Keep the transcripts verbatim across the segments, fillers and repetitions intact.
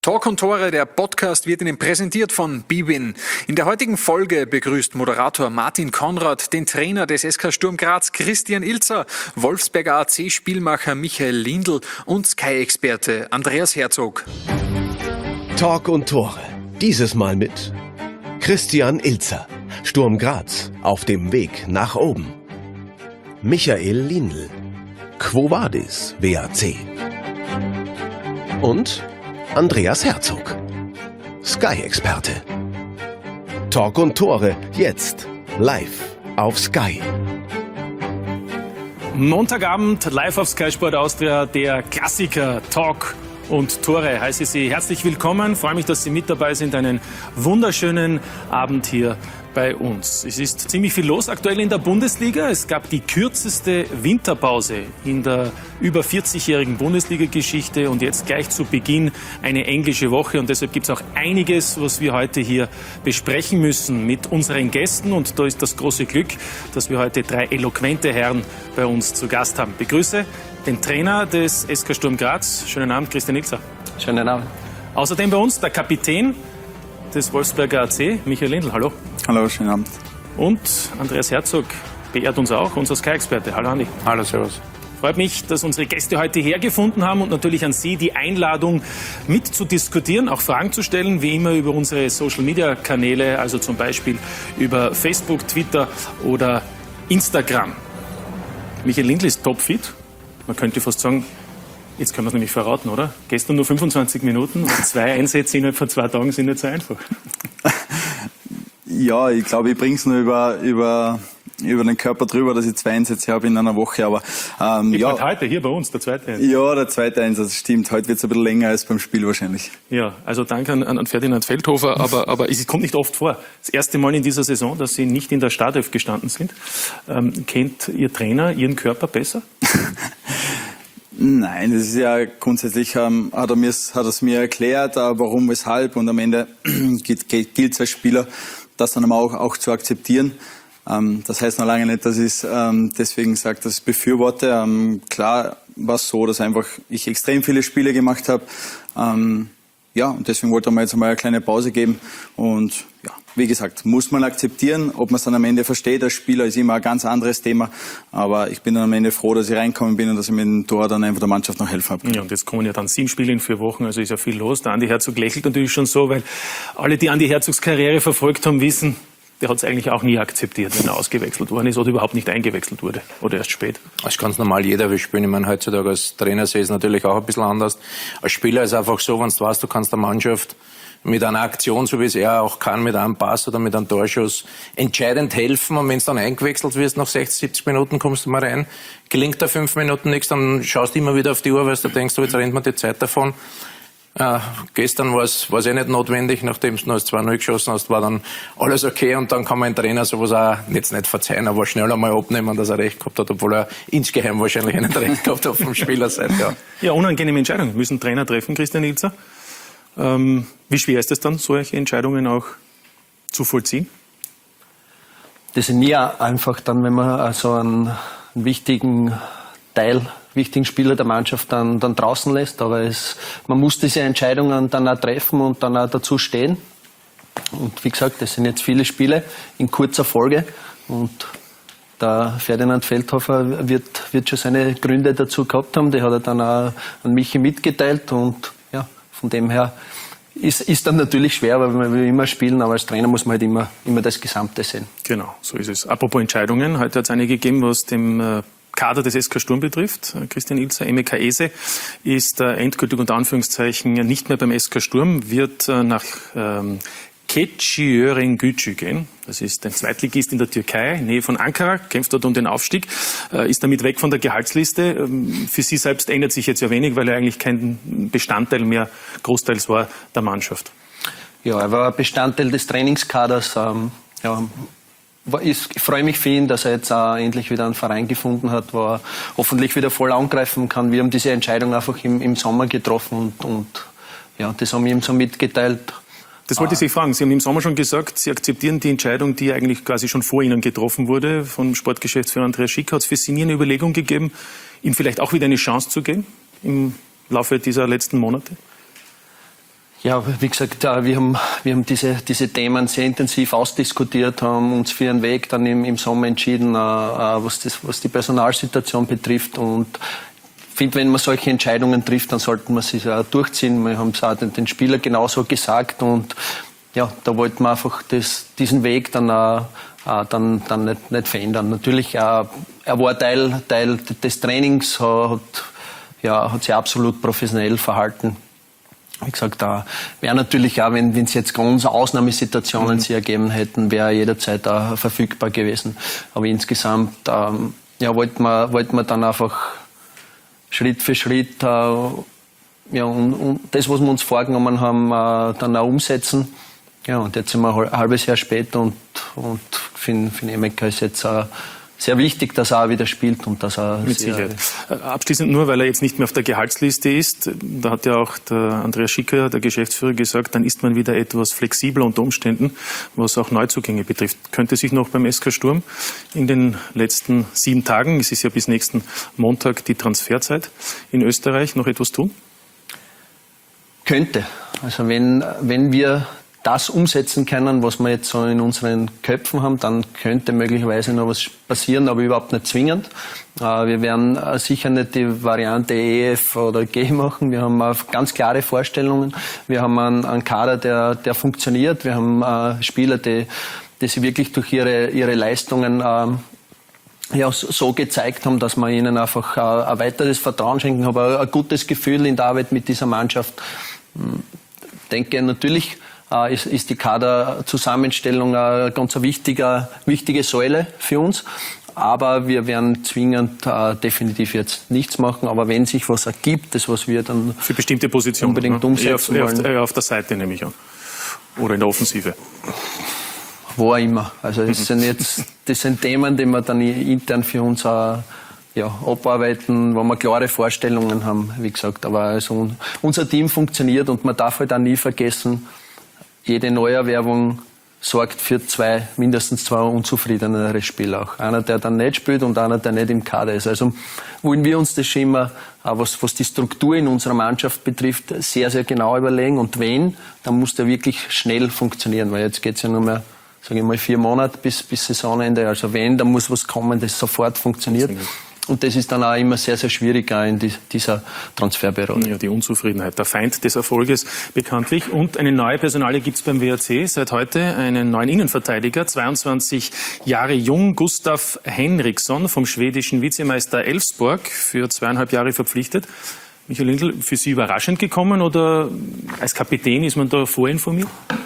Talk und Tore, der Podcast, wird Ihnen präsentiert von bwin. In der heutigen Folge begrüßt Moderator Martin Konrad den Trainer des S K Sturm Graz Christian Ilzer, Wolfsberger A C-Spielmacher Michael Lindl und Sky-Experte Andreas Herzog. Talk und Tore, dieses Mal mit Christian Ilzer, Sturm Graz, auf dem Weg nach oben. Michael Lindl, Quo Vadis W A C. Und Andreas Herzog, Sky-Experte. Talk und Tore, jetzt live auf Sky. Montagabend live auf Sky Sport Austria, der Klassiker Talk und Tore. Heiße Sie herzlich willkommen. Freue mich, dass Sie mit dabei sind. Einen wunderschönen Abend hier bei uns. Es ist ziemlich viel los aktuell in der Bundesliga. Es gab die kürzeste Winterpause in der über vierzigjährigen Bundesliga-Geschichte und jetzt gleich zu Beginn eine englische Woche. Und deshalb gibt es auch einiges, was wir heute hier besprechen müssen mit unseren Gästen. Und da ist das große Glück, dass wir heute drei eloquente Herren bei uns zu Gast haben. Ich begrüße den Trainer des S K Sturm Graz. Schönen Abend, Christian Ilzer. Schönen Abend. Außerdem bei uns der Kapitän des Wolfsberger A C, Michael Lindl. Hallo. Hallo, schönen Abend. Und Andreas Herzog beehrt uns auch, unser Sky-Experte. Hallo Andi. Hallo, servus. Freut mich, dass unsere Gäste heute hergefunden haben und natürlich an Sie die Einladung mitzudiskutieren, auch Fragen zu stellen, wie immer über unsere Social-Media-Kanäle, also zum Beispiel über Facebook, Twitter oder Instagram. Michael Lindl ist topfit. Man könnte fast sagen, jetzt können wir es nämlich verraten, oder? Gestern nur fünfundzwanzig Minuten und zwei Einsätze innerhalb von zwei Tagen sind nicht so einfach. Ja, ich glaube, ich bringe es nur über, über, über den Körper drüber, dass ich zwei Einsätze habe in einer Woche. Aber ähm, ja, heute hier bei uns, der zweite Einsatz. Ja, der zweite Einsatz, stimmt. Heute wird es ein bisschen länger als beim Spiel wahrscheinlich. Ja, also danke an, an Ferdinand Feldhofer, aber, aber es kommt nicht oft vor. Das erste Mal in dieser Saison, dass Sie nicht in der Startelf gestanden sind. Ähm, kennt Ihr Trainer Ihren Körper besser? Nein, das ist ja grundsätzlich, ähm, hat er mir, hat er es mir erklärt, äh, warum, weshalb, und am Ende gilt es als Spieler, das dann auch, auch zu akzeptieren. Ähm, das heißt noch lange nicht, dass ich es ähm, deswegen sage, dass ich es befürworte. Ähm, klar war es so, dass einfach ich extrem viele Spiele gemacht habe. Ähm, ja, und deswegen wollte er mir jetzt mal eine kleine Pause geben. Und ja, wie gesagt, muss man akzeptieren. Ob man es dann am Ende versteht als Spieler, ist immer ein ganz anderes Thema. Aber ich bin dann am Ende froh, dass ich reinkommen bin und dass ich mit dem Tor dann einfach der Mannschaft noch helfen habe. Ja, und jetzt kommen ja dann sieben Spiele in vier Wochen, also ist ja viel los. Der Andi Herzog lächelt natürlich schon so, weil alle, die Andi Herzogs Karriere verfolgt haben, wissen, der hat es eigentlich auch nie akzeptiert, wenn er ausgewechselt worden ist oder überhaupt nicht eingewechselt wurde oder erst spät. Das ist ganz normal, jeder will spielen. Ich meine, heutzutage als Trainer sehe ich es natürlich auch ein bisschen anders. Als Spieler ist es einfach so, wenn du weißt, du kannst der Mannschaft mit einer Aktion, so wie es er auch kann, mit einem Pass oder mit einem Torschuss entscheidend helfen. Und wenn du dann eingewechselt wirst, nach sechzig, siebzig Minuten kommst du mal rein, gelingt da fünf Minuten nichts, dann schaust du immer wieder auf die Uhr, weil du denkst, oh, jetzt rennt mir die Zeit davon. Äh, gestern war es eh nicht notwendig, nachdem du noch das zwei null geschossen hast, war dann alles okay und dann kann man ein Trainer sowas auch jetzt nicht verzeihen, aber schnell einmal abnehmen, dass er recht gehabt hat, obwohl er insgeheim wahrscheinlich nicht recht gehabt hat vom Spielerseite. Ja. Ja, unangenehme Entscheidungen müssen Trainer treffen, Christian Ilzer. Ähm, wie schwer ist es dann, solche Entscheidungen auch zu vollziehen? Das ist nie einfach dann, wenn man also einen, einen wichtigen Teil wichtigen Spieler der Mannschaft dann, dann draußen lässt. Aber es, man muss diese Entscheidungen dann auch treffen und dann auch dazu stehen. Und wie gesagt, das sind jetzt viele Spiele in kurzer Folge. Und der Ferdinand Feldhofer wird, wird schon seine Gründe dazu gehabt haben. Die hat er dann auch an Michi mitgeteilt. Und ja, von dem her ist, ist dann natürlich schwer, weil wir will immer spielen. Aber als Trainer muss man halt immer, immer das Gesamte sehen. Genau, so ist es. Apropos Entscheidungen, heute hat es eine gegeben, was dem äh, Kader des S K Sturm betrifft. Christian Ilzer, Emeka Eze ist äh, endgültig unter Anführungszeichen nicht mehr beim S K Sturm, wird äh, nach ähm, Keçiören-Gücü gehen. Das ist ein Zweitligist in der Türkei, Nähe von Ankara, kämpft dort um den Aufstieg, äh, ist damit weg von der Gehaltsliste. Ähm, für Sie selbst ändert sich jetzt ja wenig, weil er eigentlich kein Bestandteil mehr großteils war der Mannschaft. Ja, er war Bestandteil des Trainingskaders. Ähm, ja, Ich freue mich für ihn, dass er jetzt auch endlich wieder einen Verein gefunden hat, wo er hoffentlich wieder voll angreifen kann. Wir haben diese Entscheidung einfach im, im Sommer getroffen und, und ja, das haben wir ihm so mitgeteilt. Das wollte ich Sie fragen. Sie haben im Sommer schon gesagt, Sie akzeptieren die Entscheidung, die eigentlich quasi schon vor Ihnen getroffen wurde, vom Sportgeschäftsführer Andreas Schick. Hat es für Sie nie eine Überlegung gegeben, ihm vielleicht auch wieder eine Chance zu geben im Laufe dieser letzten Monate? Ja, wie gesagt, wir haben, wir haben diese, diese Themen sehr intensiv ausdiskutiert, haben uns für einen Weg dann im, im Sommer entschieden, was, das, was die Personalsituation betrifft. Und ich finde, wenn man solche Entscheidungen trifft, dann sollten wir sie auch durchziehen. Wir haben es auch den, den Spielern genauso gesagt. Und ja, da wollten wir einfach das, diesen Weg dann, äh, dann, dann nicht, nicht verändern. Natürlich, äh, er war Teil, Teil des Trainings, hat, ja, hat sich absolut professionell verhalten. Wie gesagt, da wäre natürlich auch, wenn es jetzt ganz Ausnahmesituationen mhm. sich ergeben hätten, wäre er jederzeit auch verfügbar gewesen. Aber insgesamt ähm, ja, wollten wir, wollten wir dann einfach Schritt für Schritt äh, ja, und, und das, was wir uns vorgenommen haben, äh, dann auch umsetzen. Ja, und jetzt sind wir ein halbes Jahr später und, und für den Emeka ist jetzt äh, sehr wichtig, dass er auch wieder spielt und dass er mit Sicherheit. Abschließend nur, weil er jetzt nicht mehr auf der Gehaltsliste ist, da hat ja auch der Andreas Schicker, der Geschäftsführer, gesagt, dann ist man wieder etwas flexibler unter Umständen, was auch Neuzugänge betrifft. Könnte sich noch beim S K Sturm in den letzten sieben Tagen, es ist ja bis nächsten Montag die Transferzeit in Österreich, noch etwas tun? Könnte. Also wenn, wenn wir das umsetzen können, was wir jetzt so in unseren Köpfen haben, dann könnte möglicherweise noch was passieren, aber überhaupt nicht zwingend. Wir werden sicher nicht die Variante E F oder G machen. Wir haben ganz klare Vorstellungen. Wir haben einen, einen Kader, der, der funktioniert. Wir haben Spieler, die, die sich wirklich durch ihre, ihre Leistungen ja, so gezeigt haben, dass wir ihnen einfach ein weiteres Vertrauen schenken. Ich habe ein gutes Gefühl in der Arbeit mit dieser Mannschaft. Ich denke natürlich, Ist, ist die Kaderzusammenstellung eine ganz wichtige, wichtige Säule für uns. Aber wir werden zwingend äh, definitiv jetzt nichts machen. Aber wenn sich was ergibt, das was wir dann für bestimmte Positionen unbedingt umsetzen eher auf, wollen. Eher auf der Seite nehme ich an. Oder in der Offensive. Wo auch immer. Also das sind jetzt das sind Themen, die wir dann intern für uns auch ja, abarbeiten, wo wir klare Vorstellungen haben, wie gesagt. Aber also unser Team funktioniert und man darf halt auch nie vergessen, jede Neuerwerbung sorgt für zwei, mindestens zwei unzufriedenere Spieler auch. Einer, der dann nicht spielt und einer, der nicht im Kader ist. Also wollen wir uns das schon immer, was, was die Struktur in unserer Mannschaft betrifft, sehr, sehr genau überlegen. Und wenn, dann muss der wirklich schnell funktionieren. Weil jetzt geht es ja nur mehr, sage ich mal, vier Monate bis, bis Saisonende. Also wenn, dann muss was kommen, das sofort funktioniert. Und das ist dann auch immer sehr, sehr schwierig auch in die, dieser Transferberatung. Ja, die Unzufriedenheit, der Feind des Erfolges bekanntlich. Und eine neue Personalie gibt es beim W A C seit heute, einen neuen Innenverteidiger, zweiundzwanzig Jahre jung, Gustav Henriksson vom schwedischen Vizemeister Elfsborg, für zweieinhalb Jahre verpflichtet. Michael Lindl, für Sie überraschend gekommen oder als Kapitän ist man da vorinformiert?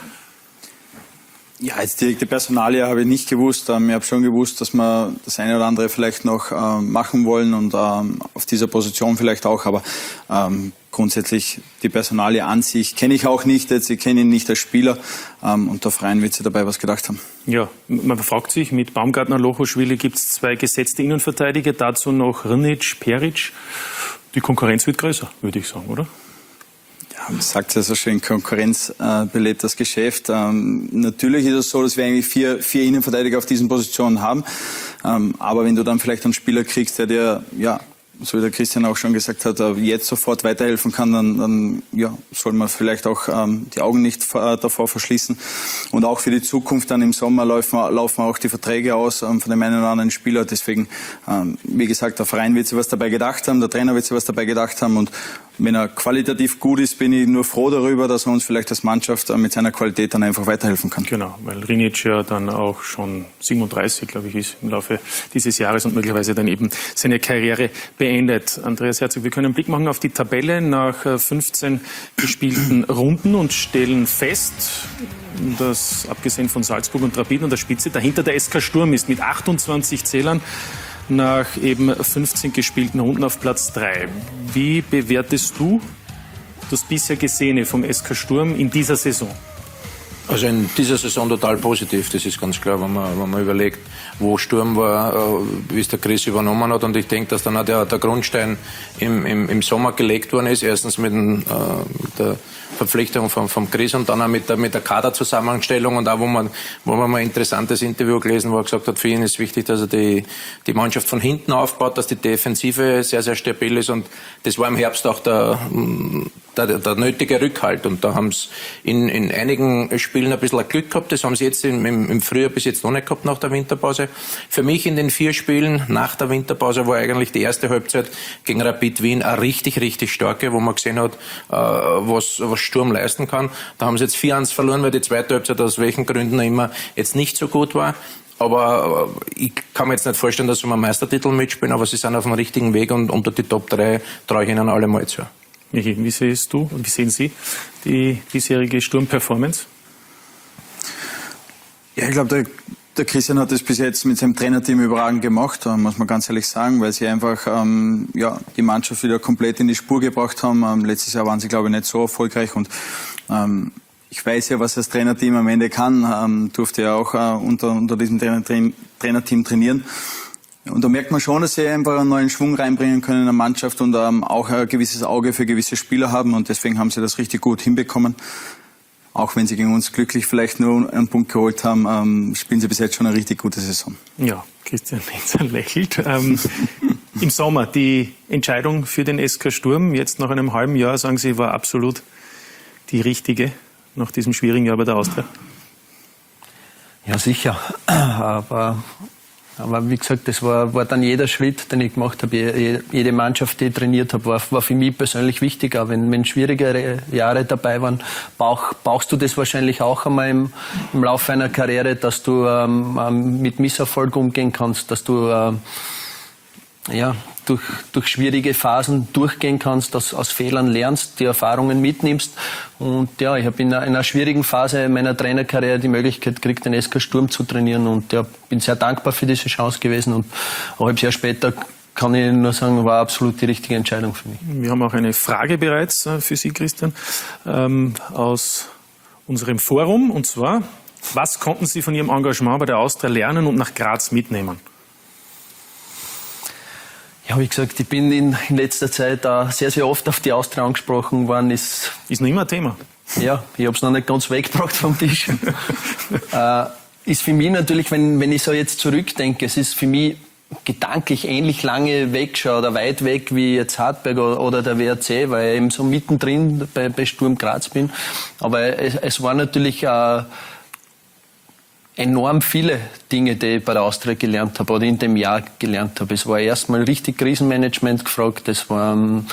Ja, jetzt direkte Personalie habe ich nicht gewusst. Ich habe schon gewusst, dass wir das eine oder andere vielleicht noch äh, machen wollen und ähm, auf dieser Position vielleicht auch. Aber ähm, grundsätzlich die Personalie an sich kenne ich auch nicht. Jetzt, ich kenne ihn nicht als Spieler ähm, und der Verein wird sich dabei was gedacht haben. Ja, man fragt sich, mit Baumgartner, Lochoschwili gibt es zwei gesetzte Innenverteidiger, dazu noch Rnic, Peric. Die Konkurrenz wird größer, würde ich sagen, oder? Ja, man sagt ja so schön, Konkurrenz äh, belebt das Geschäft. Ähm, natürlich ist es so, dass wir eigentlich vier, vier Innenverteidiger auf diesen Positionen haben. Ähm, aber wenn du dann vielleicht einen Spieler kriegst, der dir, ja, so wie der Christian auch schon gesagt hat, jetzt sofort weiterhelfen kann, dann, dann ja, soll man vielleicht auch ähm, die Augen nicht äh, davor verschließen. Und auch für die Zukunft dann im Sommer laufen, laufen auch die Verträge aus ähm, von dem einen oder anderen Spieler. Deswegen, ähm, wie gesagt, der Verein wird sich was dabei gedacht haben, der Trainer wird sich was dabei gedacht haben. Und wenn er qualitativ gut ist, bin ich nur froh darüber, dass er uns vielleicht als Mannschaft äh, mit seiner Qualität dann einfach weiterhelfen kann. Genau, weil Rnic ja dann auch schon siebenunddreißig, glaube ich, ist im Laufe dieses Jahres und möglicherweise dann eben seine Karriere beendet. Andreas Herzog, wir können einen Blick machen auf die Tabelle nach fünfzehn gespielten Runden und stellen fest, dass abgesehen von Salzburg und Rapid an der Spitze dahinter der S K Sturm ist mit achtundzwanzig Zählern nach eben fünfzehn gespielten Runden auf Platz drei. Wie bewertest du das bisher Gesehene vom S K Sturm in dieser Saison? Also in dieser Saison total positiv, das ist ganz klar, wenn man, wenn man überlegt, wo Sturm war, wie es der Chris übernommen hat. Und ich denke, dass dann auch der, der Grundstein im, im, im Sommer gelegt worden ist. Erstens mit, den, äh, mit der Verpflichtung vom, vom Chris und dann auch mit der, mit der Kaderzusammenstellung. Und auch, wo man, wo man mal ein interessantes Interview gelesen, wo er gesagt hat, für ihn ist wichtig, dass er die, die Mannschaft von hinten aufbaut, dass die Defensive sehr, sehr stabil ist. Und das war im Herbst auch der, der, der nötige Rückhalt. Und da haben es in, in einigen Spielen ein bisschen Glück gehabt. Das haben sie jetzt im, im Frühjahr bis jetzt noch nicht gehabt nach der Winterpause. Für mich in den vier Spielen nach der Winterpause war eigentlich die erste Halbzeit gegen Rapid Wien eine richtig, richtig starke, wo man gesehen hat, äh, was, was Sturm leisten kann. Da haben sie jetzt vier eins verloren, weil die zweite Halbzeit aus welchen Gründen immer jetzt nicht so gut war. Aber ich kann mir jetzt nicht vorstellen, dass sie um einen Meistertitel mitspielen, aber sie sind auf dem richtigen Weg und unter die Top drei traue ich ihnen alle mal zu. Michi, wie siehst du und wie sehen Sie die diesjährige Sturm-Performance? Ja, ich glaube, der, der Christian hat das bis jetzt mit seinem Trainerteam überragend gemacht, muss man ganz ehrlich sagen, weil sie einfach ähm, ja, die Mannschaft wieder komplett in die Spur gebracht haben. Ähm, letztes Jahr waren sie, glaube ich, nicht so erfolgreich und ähm, ich weiß ja, was das Trainerteam am Ende kann, ähm, durfte ja auch äh, unter, unter diesem Trainer, Trainerteam trainieren. Und da merkt man schon, dass sie einfach einen neuen Schwung reinbringen können in der Mannschaft und ähm, auch ein gewisses Auge für gewisse Spieler haben und deswegen haben sie das richtig gut hinbekommen. Auch wenn sie gegen uns glücklich vielleicht nur einen Punkt geholt haben, ähm, spielen sie bis jetzt schon eine richtig gute Saison. Ja, Christian Ilzer lächelt. Ähm, Im Sommer die Entscheidung für den S K Sturm, jetzt nach einem halben Jahr, sagen Sie, war absolut die richtige nach diesem schwierigen Jahr bei der Austria? Ja, sicher. Aber, aber wie gesagt, das war, war dann jeder Schritt, den ich gemacht habe. Jede Mannschaft, die ich trainiert habe, war, war für mich persönlich wichtig. Auch wenn, wenn schwierigere Jahre dabei waren, brauch, brauchst du das wahrscheinlich auch einmal im, im Laufe einer Karriere, dass du ähm, mit Misserfolg umgehen kannst, dass du ähm, ja, durch, durch schwierige Phasen durchgehen kannst, dass aus Fehlern lernst, die Erfahrungen mitnimmst. Und ja, ich habe in, in einer schwierigen Phase meiner Trainerkarriere die Möglichkeit gekriegt, den S K Sturm zu trainieren. Und ja, bin sehr dankbar für diese Chance gewesen. Und ein halbes Jahr später kann ich nur sagen, war absolut die richtige Entscheidung für mich. Wir haben auch eine Frage bereits für Sie, Christian, ähm, aus unserem Forum. Und zwar, was konnten Sie von Ihrem Engagement bei der Austria lernen und nach Graz mitnehmen? Ja, wie gesagt, ich bin in, in letzter Zeit auch sehr, sehr oft auf die Austria angesprochen worden. Ist, ist noch immer ein Thema. Ja, ich habe es noch nicht ganz weggebracht vom Tisch. äh, ist für mich natürlich, wenn, wenn ich so jetzt zurückdenke, es ist für mich gedanklich ähnlich lange weg schon oder weit weg wie jetzt Hartberg oder der W R C, weil ich eben so mittendrin bei, bei Sturm Graz bin. Aber es, es war natürlich äh, enorm viele Dinge, die ich bei der Austria gelernt habe oder in dem Jahr gelernt habe. Es war erstmal richtig Krisenmanagement gefragt, es war ähm,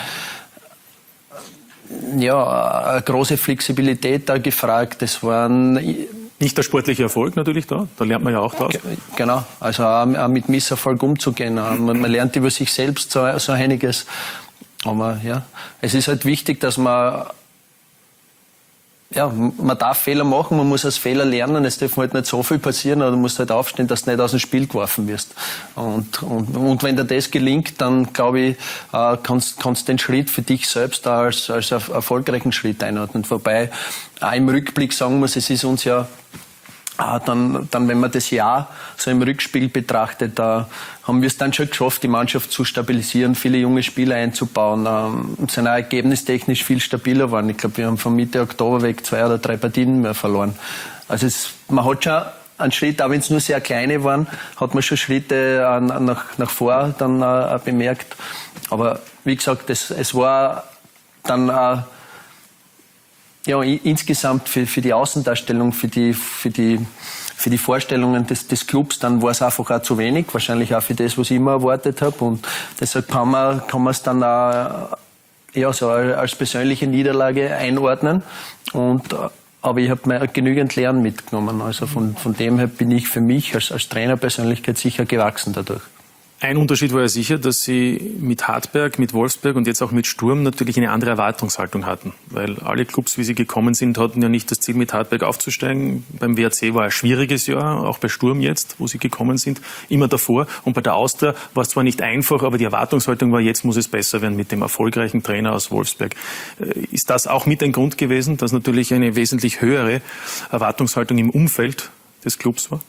ja, eine große Flexibilität da gefragt, es waren... Nicht der sportliche Erfolg natürlich da, da lernt man ja auch draus. Genau, also auch mit Misserfolg umzugehen. Man, man lernt über sich selbst so, so einiges. Aber ja, es ist halt wichtig, dass man Ja, man darf Fehler machen, man muss aus Fehlern lernen, es darf halt nicht so viel passieren, aber du musst halt aufstehen, dass du nicht aus dem Spiel geworfen wirst. Und, und, und wenn dir das gelingt, dann glaube ich, äh, kannst kannst den Schritt für dich selbst als, als erfolgreichen Schritt einordnen. Wobei auch im Rückblick sagen muss, es ist uns ja Ah, dann, dann, wenn man das Jahr so im Rückspiel betrachtet, da haben wir es dann schon geschafft, die Mannschaft zu stabilisieren, viele junge Spieler einzubauen, ähm, sind auch ergebnistechnisch viel stabiler geworden. Ich glaube, wir haben von Mitte Oktober weg zwei oder drei Partien mehr verloren. Also es, man hat schon einen Schritt, auch wenn es nur sehr kleine waren, hat man schon Schritte an, an nach, nach vor dann äh, bemerkt. Aber wie gesagt, es, es war dann äh, Ja, insgesamt für, für die Außendarstellung, für die, für die, für die Vorstellungen des, des Clubs, dann war es einfach auch zu wenig. Wahrscheinlich auch für das, was ich immer erwartet habe. Und deshalb kann man, kann man es dann auch, ja, so als persönliche Niederlage einordnen. Und, aber ich habe mir genügend Lernen mitgenommen. Also von, von dem her bin ich für mich als, als Trainerpersönlichkeit sicher gewachsen dadurch. Ein Unterschied war ja sicher, dass Sie mit Hartberg, mit Wolfsberg und jetzt auch mit Sturm natürlich eine andere Erwartungshaltung hatten. Weil alle Clubs, wie sie gekommen sind, hatten ja nicht das Ziel, mit Hartberg aufzusteigen. Beim W R C war ein schwieriges Jahr, auch bei Sturm jetzt, wo sie gekommen sind, immer davor. Und bei der Austria war es zwar nicht einfach, aber die Erwartungshaltung war, jetzt muss es besser werden mit dem erfolgreichen Trainer aus Wolfsberg. Ist das auch mit ein Grund gewesen, dass natürlich eine wesentlich höhere Erwartungshaltung im Umfeld des Clubs war?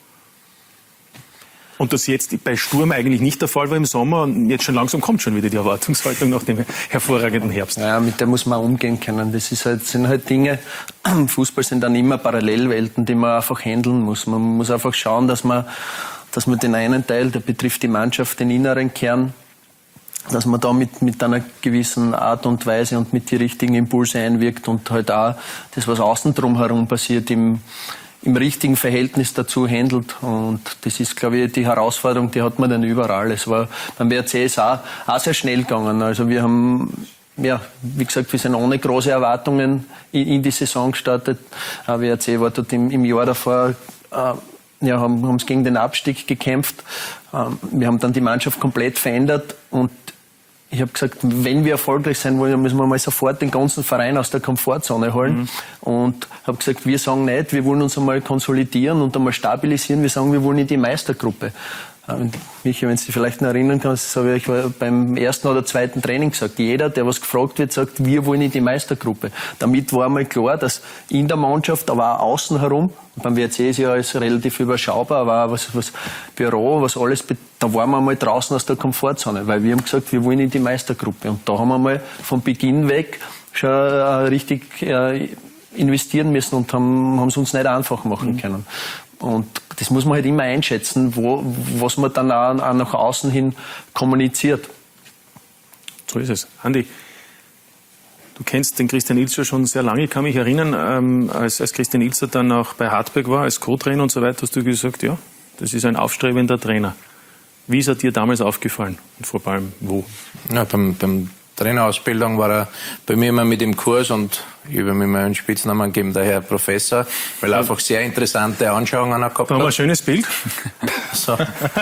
Und das jetzt bei Sturm eigentlich nicht der Fall war im Sommer und jetzt schon langsam kommt schon wieder die Erwartungshaltung nach dem hervorragenden Herbst. Ja, mit der muss man umgehen können. Das ist halt, sind halt Dinge, Fußball sind dann immer Parallelwelten, die man einfach handeln muss. Man muss einfach schauen, dass man, dass man den einen Teil, der betrifft die Mannschaft, den inneren Kern, dass man da mit, mit einer gewissen Art und Weise und mit die richtigen Impulse einwirkt und halt auch das, was außen drumherum passiert, im im richtigen Verhältnis dazu handelt. Und das ist, glaube ich, die Herausforderung, die hat man dann überall. Es war beim W R C ist auch, auch sehr schnell gegangen. Also wir haben, ja, wie gesagt, wir sind ohne große Erwartungen in, in die Saison gestartet. Der W R C war dort im, im Jahr davor, äh, ja, haben, haben es gegen den Abstieg gekämpft. Ähm, wir haben dann die Mannschaft komplett verändert und ich habe gesagt, wenn wir erfolgreich sein wollen, müssen wir mal sofort den ganzen Verein aus der Komfortzone holen. Mhm. Und habe gesagt, wir sagen nicht, wir wollen uns einmal konsolidieren und einmal stabilisieren. Wir sagen, wir wollen in die Meistergruppe. Michi, wenn du dich vielleicht noch erinnern kannst, das habe ich beim ersten oder zweiten Training gesagt. Jeder, der was gefragt wird, sagt, wir wollen in die Meistergruppe. Damit war einmal klar, dass in der Mannschaft, aber auch außen herum, beim W R C ist ja alles relativ überschaubar, aber auch was, was Büro, was alles, da waren wir mal draußen aus der Komfortzone, weil wir haben gesagt, wir wollen in die Meistergruppe. Und da haben wir mal von Beginn weg schon äh, richtig äh, investieren müssen und haben haben es uns nicht einfach machen mhm. können. Und das muss man halt immer einschätzen, wo, was man dann auch, auch nach außen hin kommuniziert. So ist es. Andi, du kennst den Christian Ilzer schon sehr lange. Ich kann mich erinnern, ähm, als, als Christian Ilzer dann auch bei Hartberg war, als Co-Trainer und so weiter, hast du gesagt, ja, das ist ein aufstrebender Trainer. Wie ist er dir damals aufgefallen? Und vor allem wo? Ja, beim, beim Trainerausbildung war er bei mir immer mit im Kurs und ich habe ihm immer einen Spitznamen gegeben, der Herr Professor, weil er einfach sehr interessante Anschauungen auch gehabt hat. Da haben wir ein schönes Bild. So.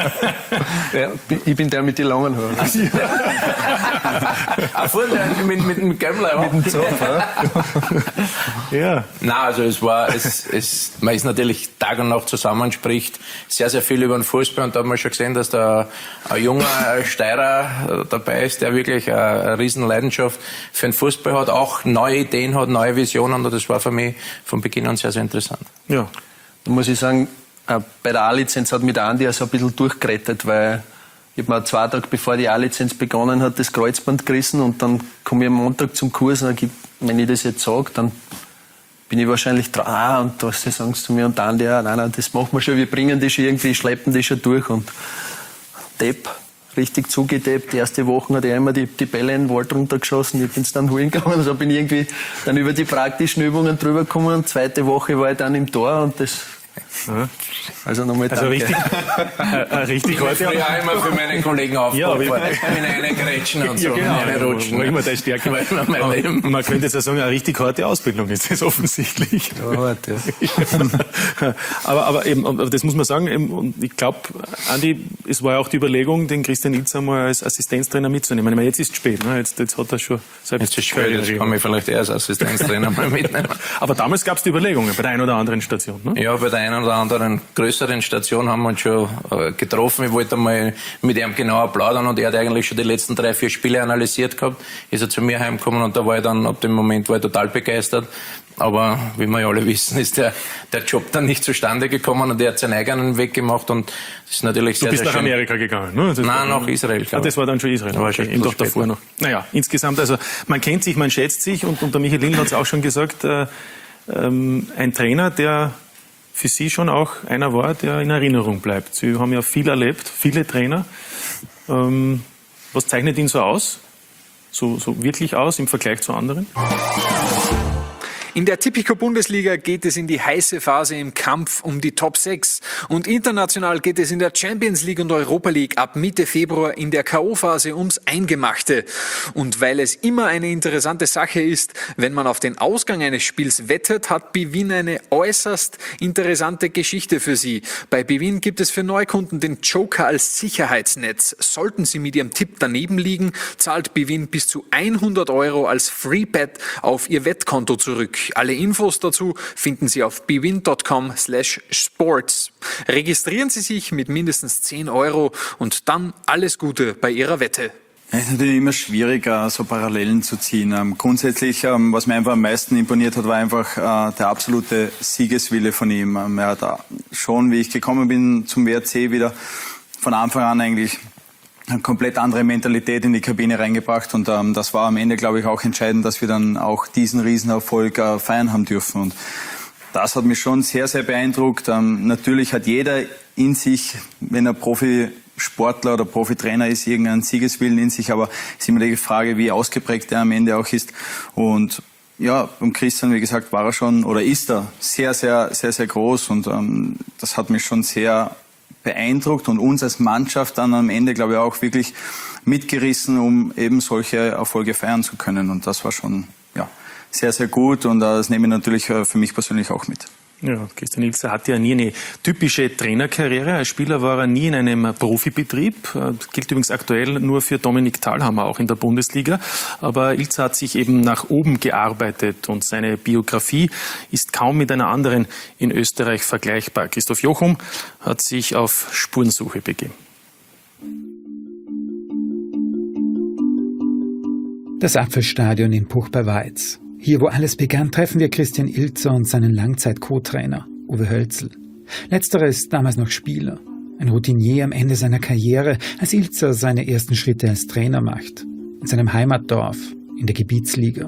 Ja, ich bin der mit den langen Haaren. Auch vorne mit, mit dem Gämmler. Mit dem Zopf, ja. Ja. Nein, also es war, es, es, man ist natürlich Tag und Nacht zusammenspricht, sehr, sehr viel über den Fußball und da hat man schon gesehen, dass da ein junger Steirer dabei ist, der wirklich eine riesen Leidenschaft für den Fußball hat, auch neue Ideen hat, neue Visionen und das war für mich von Beginn an sehr, sehr interessant. Ja, da muss ich sagen, bei der A-Lizenz hat mich der Andi also ein bisschen durchgerettet, weil ich habe mir zwei Tage bevor die A-Lizenz begonnen hat, das Kreuzband gerissen und dann komme ich am Montag zum Kurs und dann, wenn ich das jetzt sage, dann bin ich wahrscheinlich dran. Ah, und da sagen sie zu mir und der Andi, ja, nein, nein, das machen wir schon, wir bringen die schon irgendwie, schleppen die schon durch und Depp. Richtig zugetappt. Die erste Woche hat er immer die, die Bälle in den Wald runtergeschossen. Ich bin es dann holen gegangen. Also bin ich irgendwie dann über die praktischen Übungen drüber gekommen. Und zweite Woche war ich dann im Tor und das. Ja. Also nochmal danke. Also richtig, äh, richtig ich heute. Ich ja immer für meine Kollegen aufbauen. Ja, ich bin eine Grätschen und so. Ja, genau. Eine Rutschen. Wo immer der Stärke war. Mein man könnte jetzt ja sagen, eine richtig harte Ausbildung ist das offensichtlich. Ja, hart, ja. aber, aber eben, aber das muss man sagen, eben, und ich glaube, Andi, es war ja auch die Überlegung, den Christian Ilzer mal als Assistenztrainer mitzunehmen. Ich meine, jetzt ist es spät, ne? jetzt, jetzt hat er schon selbst. Jetzt ist es spät, jetzt kann ich vielleicht eher als Assistenztrainer mal mitnehmen. Aber damals gab es die Überlegungen bei der einen oder anderen Station, ne? Ja, bei der einen oder anderen größeren Station haben wir uns schon äh, getroffen. Ich wollte mal mit ihm genauer plaudern und er hat eigentlich schon die letzten drei, vier Spiele analysiert gehabt. Ist er zu mir heimgekommen und da war ich dann, ab dem Moment war ich total begeistert. Aber wie wir ja alle wissen, ist der, der Job dann nicht zustande gekommen und er hat seinen eigenen Weg gemacht und das ist natürlich sehr, sehr schön. Du bist nach Amerika gegangen, ne? Das Nein, nach Israel. Ah, das war dann schon Israel. War schon okay. Doch davor noch. Naja, insgesamt, also man kennt sich, man schätzt sich und, und der Michael Lindl hat es auch schon gesagt, äh, ähm, ein Trainer, der für Sie schon auch einer war, der in Erinnerung bleibt. Sie haben ja viel erlebt, viele Trainer. Ähm, was zeichnet ihn so aus? So, so wirklich aus im Vergleich zu anderen? In der Tipico-Bundesliga geht es in die heiße Phase im Kampf um die Top sechs. Und international geht es in der Champions League und Europa League ab Mitte Februar in der K O-Phase ums Eingemachte. Und weil es immer eine interessante Sache ist, wenn man auf den Ausgang eines Spiels wettet, hat BWin eine äußerst interessante Geschichte für Sie. Bei BWin gibt es für Neukunden den Joker als Sicherheitsnetz. Sollten Sie mit Ihrem Tipp daneben liegen, zahlt BWin bis zu hundert Euro als Freebet auf Ihr Wettkonto zurück. Alle Infos dazu finden Sie auf bwin punkt com slash sports. Registrieren Sie sich mit mindestens zehn Euro und dann alles Gute bei Ihrer Wette. Es ist natürlich immer schwierig, so Parallelen zu ziehen. Ähm, grundsätzlich, ähm, was mir einfach am meisten imponiert hat, war einfach äh, der absolute Siegeswille von ihm. Ähm, er hat schon, wie ich gekommen bin zum W R C, wieder von Anfang an eigentlich eine komplett andere Mentalität in die Kabine reingebracht. Und ähm, das war am Ende, glaube ich, auch entscheidend, dass wir dann auch diesen Riesenerfolg äh, feiern haben dürfen. Und das hat mich schon sehr, sehr beeindruckt. Ähm, natürlich hat jeder in sich, wenn er Profisportler oder Profitrainer ist, irgendeinen Siegeswillen in sich. Aber es ist immer die Frage, wie ausgeprägt er am Ende auch ist. Und ja, beim Christian, wie gesagt, war er schon oder ist er sehr, sehr, sehr, sehr groß. Und ähm, das hat mich schon sehr beeindruckt und uns als Mannschaft dann am Ende, glaube ich, auch wirklich mitgerissen, um eben solche Erfolge feiern zu können. Und das war schon ja, sehr, sehr gut und das nehme ich natürlich für mich persönlich auch mit. Ja, Christian Ilzer hatte ja nie eine typische Trainerkarriere. Als Spieler war er nie in einem Profibetrieb. Das gilt übrigens aktuell nur für Dominik Thalhammer, auch in der Bundesliga. Aber Ilzer hat sich eben nach oben gearbeitet und seine Biografie ist kaum mit einer anderen in Österreich vergleichbar. Christoph Jochum hat sich auf Spurensuche begeben. Das Apfelstadion in Puch bei Weiz. Hier, wo alles begann, treffen wir Christian Ilzer und seinen Langzeit-Co-Trainer Uwe Hölzl. Letzterer ist damals noch Spieler, ein Routinier am Ende seiner Karriere, als Ilzer seine ersten Schritte als Trainer macht, in seinem Heimatdorf, in der Gebietsliga.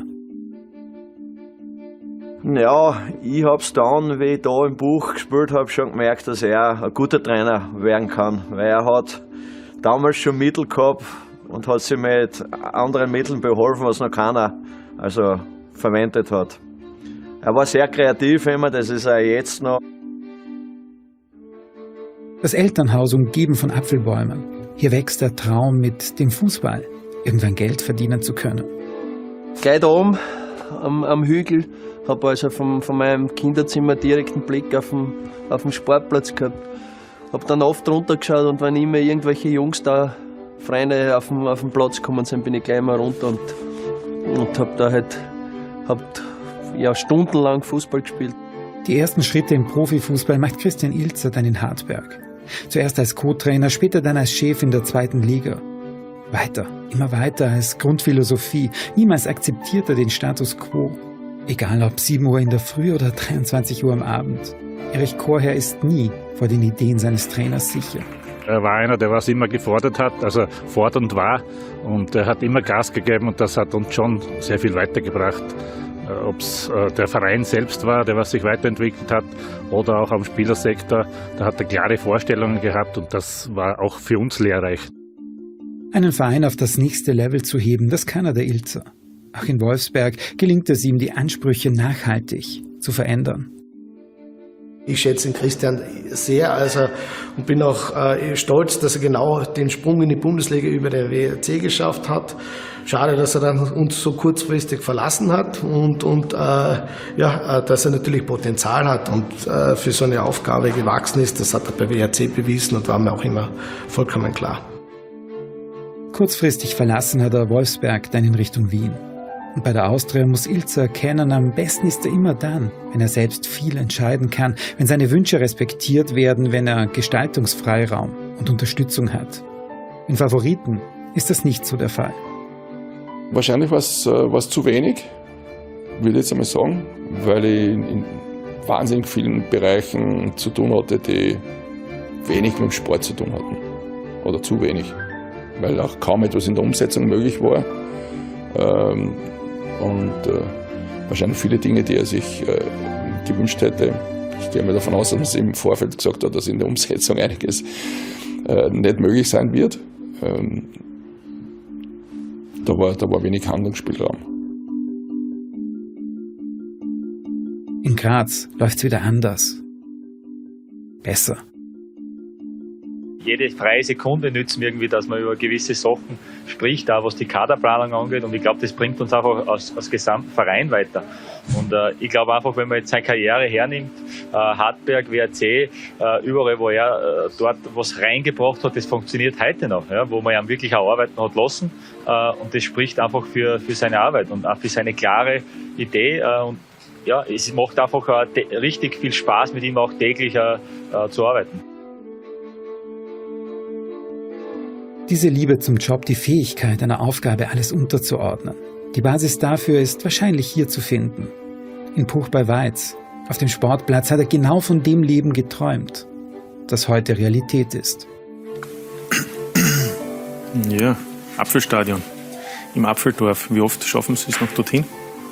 Ja, ich hab's dann, wie ich da im Buch gespielt habe, schon gemerkt, dass er ein guter Trainer werden kann, weil er hat damals schon Mittel gehabt und hat sich mit anderen Mitteln beholfen, was noch keiner also verwendet hat. Er war sehr kreativ immer, das ist er jetzt noch. Das Elternhaus umgeben von Apfelbäumen. Hier wächst der Traum mit dem Fußball, irgendwann Geld verdienen zu können. Gleich da oben am, am Hügel habe also vom, von meinem Kinderzimmer direkten Blick auf den, auf den Sportplatz gehabt. Habe dann oft runtergeschaut und wenn immer irgendwelche Jungs da, Freunde auf den, auf den Platz gekommen sind, bin ich gleich mal runter und, und habe da halt hab, ja, stundenlang Fußball gespielt. Die ersten Schritte im Profifußball macht Christian Ilzer dann in Hartberg. Zuerst als Co-Trainer, später dann als Chef in der zweiten Liga. Weiter, immer weiter als Grundphilosophie. Niemals akzeptiert er den Status quo. Egal ob sieben Uhr in der Früh oder dreiundzwanzig Uhr am Abend. Erich Chorherr ist nie vor den Ideen seines Trainers sicher. Er war einer, der was immer gefordert hat, also fordernd war und er hat immer Gas gegeben und das hat uns schon sehr viel weitergebracht. Ob es der Verein selbst war, der was sich weiterentwickelt hat oder auch am Spielersektor, da hat er klare Vorstellungen gehabt und das war auch für uns lehrreich. Einen Verein auf das nächste Level zu heben, das kann er, der Ilzer. Auch in Wolfsberg gelingt es ihm, die Ansprüche nachhaltig zu verändern. Ich schätze den Christian sehr also, und bin auch äh, stolz, dass er genau den Sprung in die Bundesliga über den W R C geschafft hat. Schade, dass er dann uns so kurzfristig verlassen hat und, und äh, ja, äh, dass er natürlich Potenzial hat und äh, für so eine Aufgabe gewachsen ist. Das hat er bei W R C bewiesen und war mir auch immer vollkommen klar. Kurzfristig verlassen hat er Wolfsberg dann in Richtung Wien. Und bei der Austria muss Ilzer erkennen, am besten ist er immer dann, wenn er selbst viel entscheiden kann, wenn seine Wünsche respektiert werden, wenn er Gestaltungsfreiraum und Unterstützung hat. In Favoriten ist das nicht so der Fall. Wahrscheinlich war es äh, zu wenig, würde ich jetzt einmal sagen, weil ich in, in wahnsinnig vielen Bereichen zu tun hatte, die wenig mit dem Sport zu tun hatten. Oder zu wenig, weil auch kaum etwas in der Umsetzung möglich war. Ähm, Und äh, wahrscheinlich viele Dinge, die er sich äh, gewünscht hätte. Ich gehe mal davon aus, dass er im Vorfeld gesagt hat, dass in der Umsetzung einiges äh, nicht möglich sein wird. Ähm, da war, da war wenig Handlungsspielraum. In Graz läuft's wieder anders. Besser. Jede freie Sekunde nützen wir irgendwie, dass man über gewisse Sachen spricht, auch was die Kaderplanung angeht. Und ich glaube, das bringt uns einfach als, als gesamten Verein weiter. Und äh, ich glaube einfach, wenn man jetzt seine Karriere hernimmt, äh, Hartberg, W R C, äh, überall, wo er äh, dort was reingebracht hat, das funktioniert heute noch, ja, wo man ihn wirklich auch arbeiten hat lassen. Äh, und das spricht einfach für, für seine Arbeit und auch für seine klare Idee. Äh, und ja, es macht einfach äh, richtig viel Spaß, mit ihm auch täglich äh, äh, zu arbeiten. Diese Liebe zum Job, die Fähigkeit, einer Aufgabe alles unterzuordnen. Die Basis dafür ist wahrscheinlich hier zu finden. In Puch bei Weiz. Auf dem Sportplatz hat er genau von dem Leben geträumt, das heute Realität ist. Ja, Apfelstadion. Im Apfeldorf. Wie oft schaffen Sie es noch dorthin?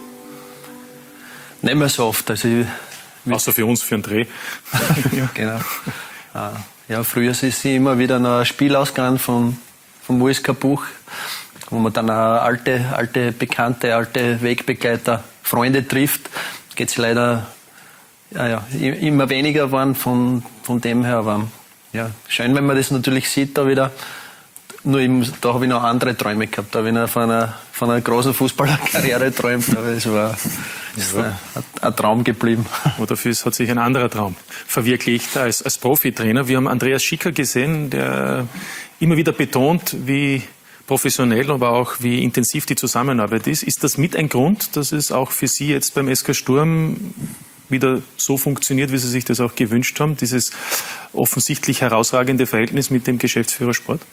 Nicht mehr so oft. Also ich, Außer für uns, für einen Dreh. ja. Genau. Ja, früher ist es immer wieder noch ein Spiel ausgegangen vom, vom U S K Puch, wo man dann auch alte, alte Bekannte, alte Wegbegleiter, Freunde trifft. Geht es leider ja, ja, immer weniger geworden von, von dem her. Aber ja, schön, wenn man das natürlich sieht, da wieder. Nur eben, da habe ich noch andere Träume gehabt. Da habe ich noch von einer, von einer großen Fußballerkarriere geträumt. Aber es war ist ja. ein, ein Traum geblieben. Oder für es hat sich ein anderer Traum verwirklicht als, als Profitrainer. Wir haben Andreas Schicker gesehen, der immer wieder betont, wie professionell, aber auch wie intensiv die Zusammenarbeit ist. Ist das mit ein Grund, dass es auch für Sie jetzt beim S K Sturm wieder so funktioniert, wie Sie sich das auch gewünscht haben? Dieses offensichtlich herausragende Verhältnis mit dem Geschäftsführer Sport?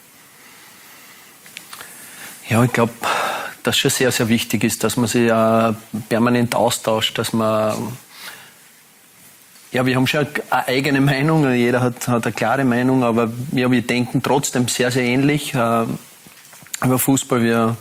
Ja, ich glaube, dass schon sehr, sehr wichtig ist, dass man sich äh, permanent austauscht, dass man, ja, wir haben schon eine eigene Meinung, jeder hat, hat eine klare Meinung, aber ja, wir denken trotzdem sehr, sehr ähnlich äh, über Fußball. Wir,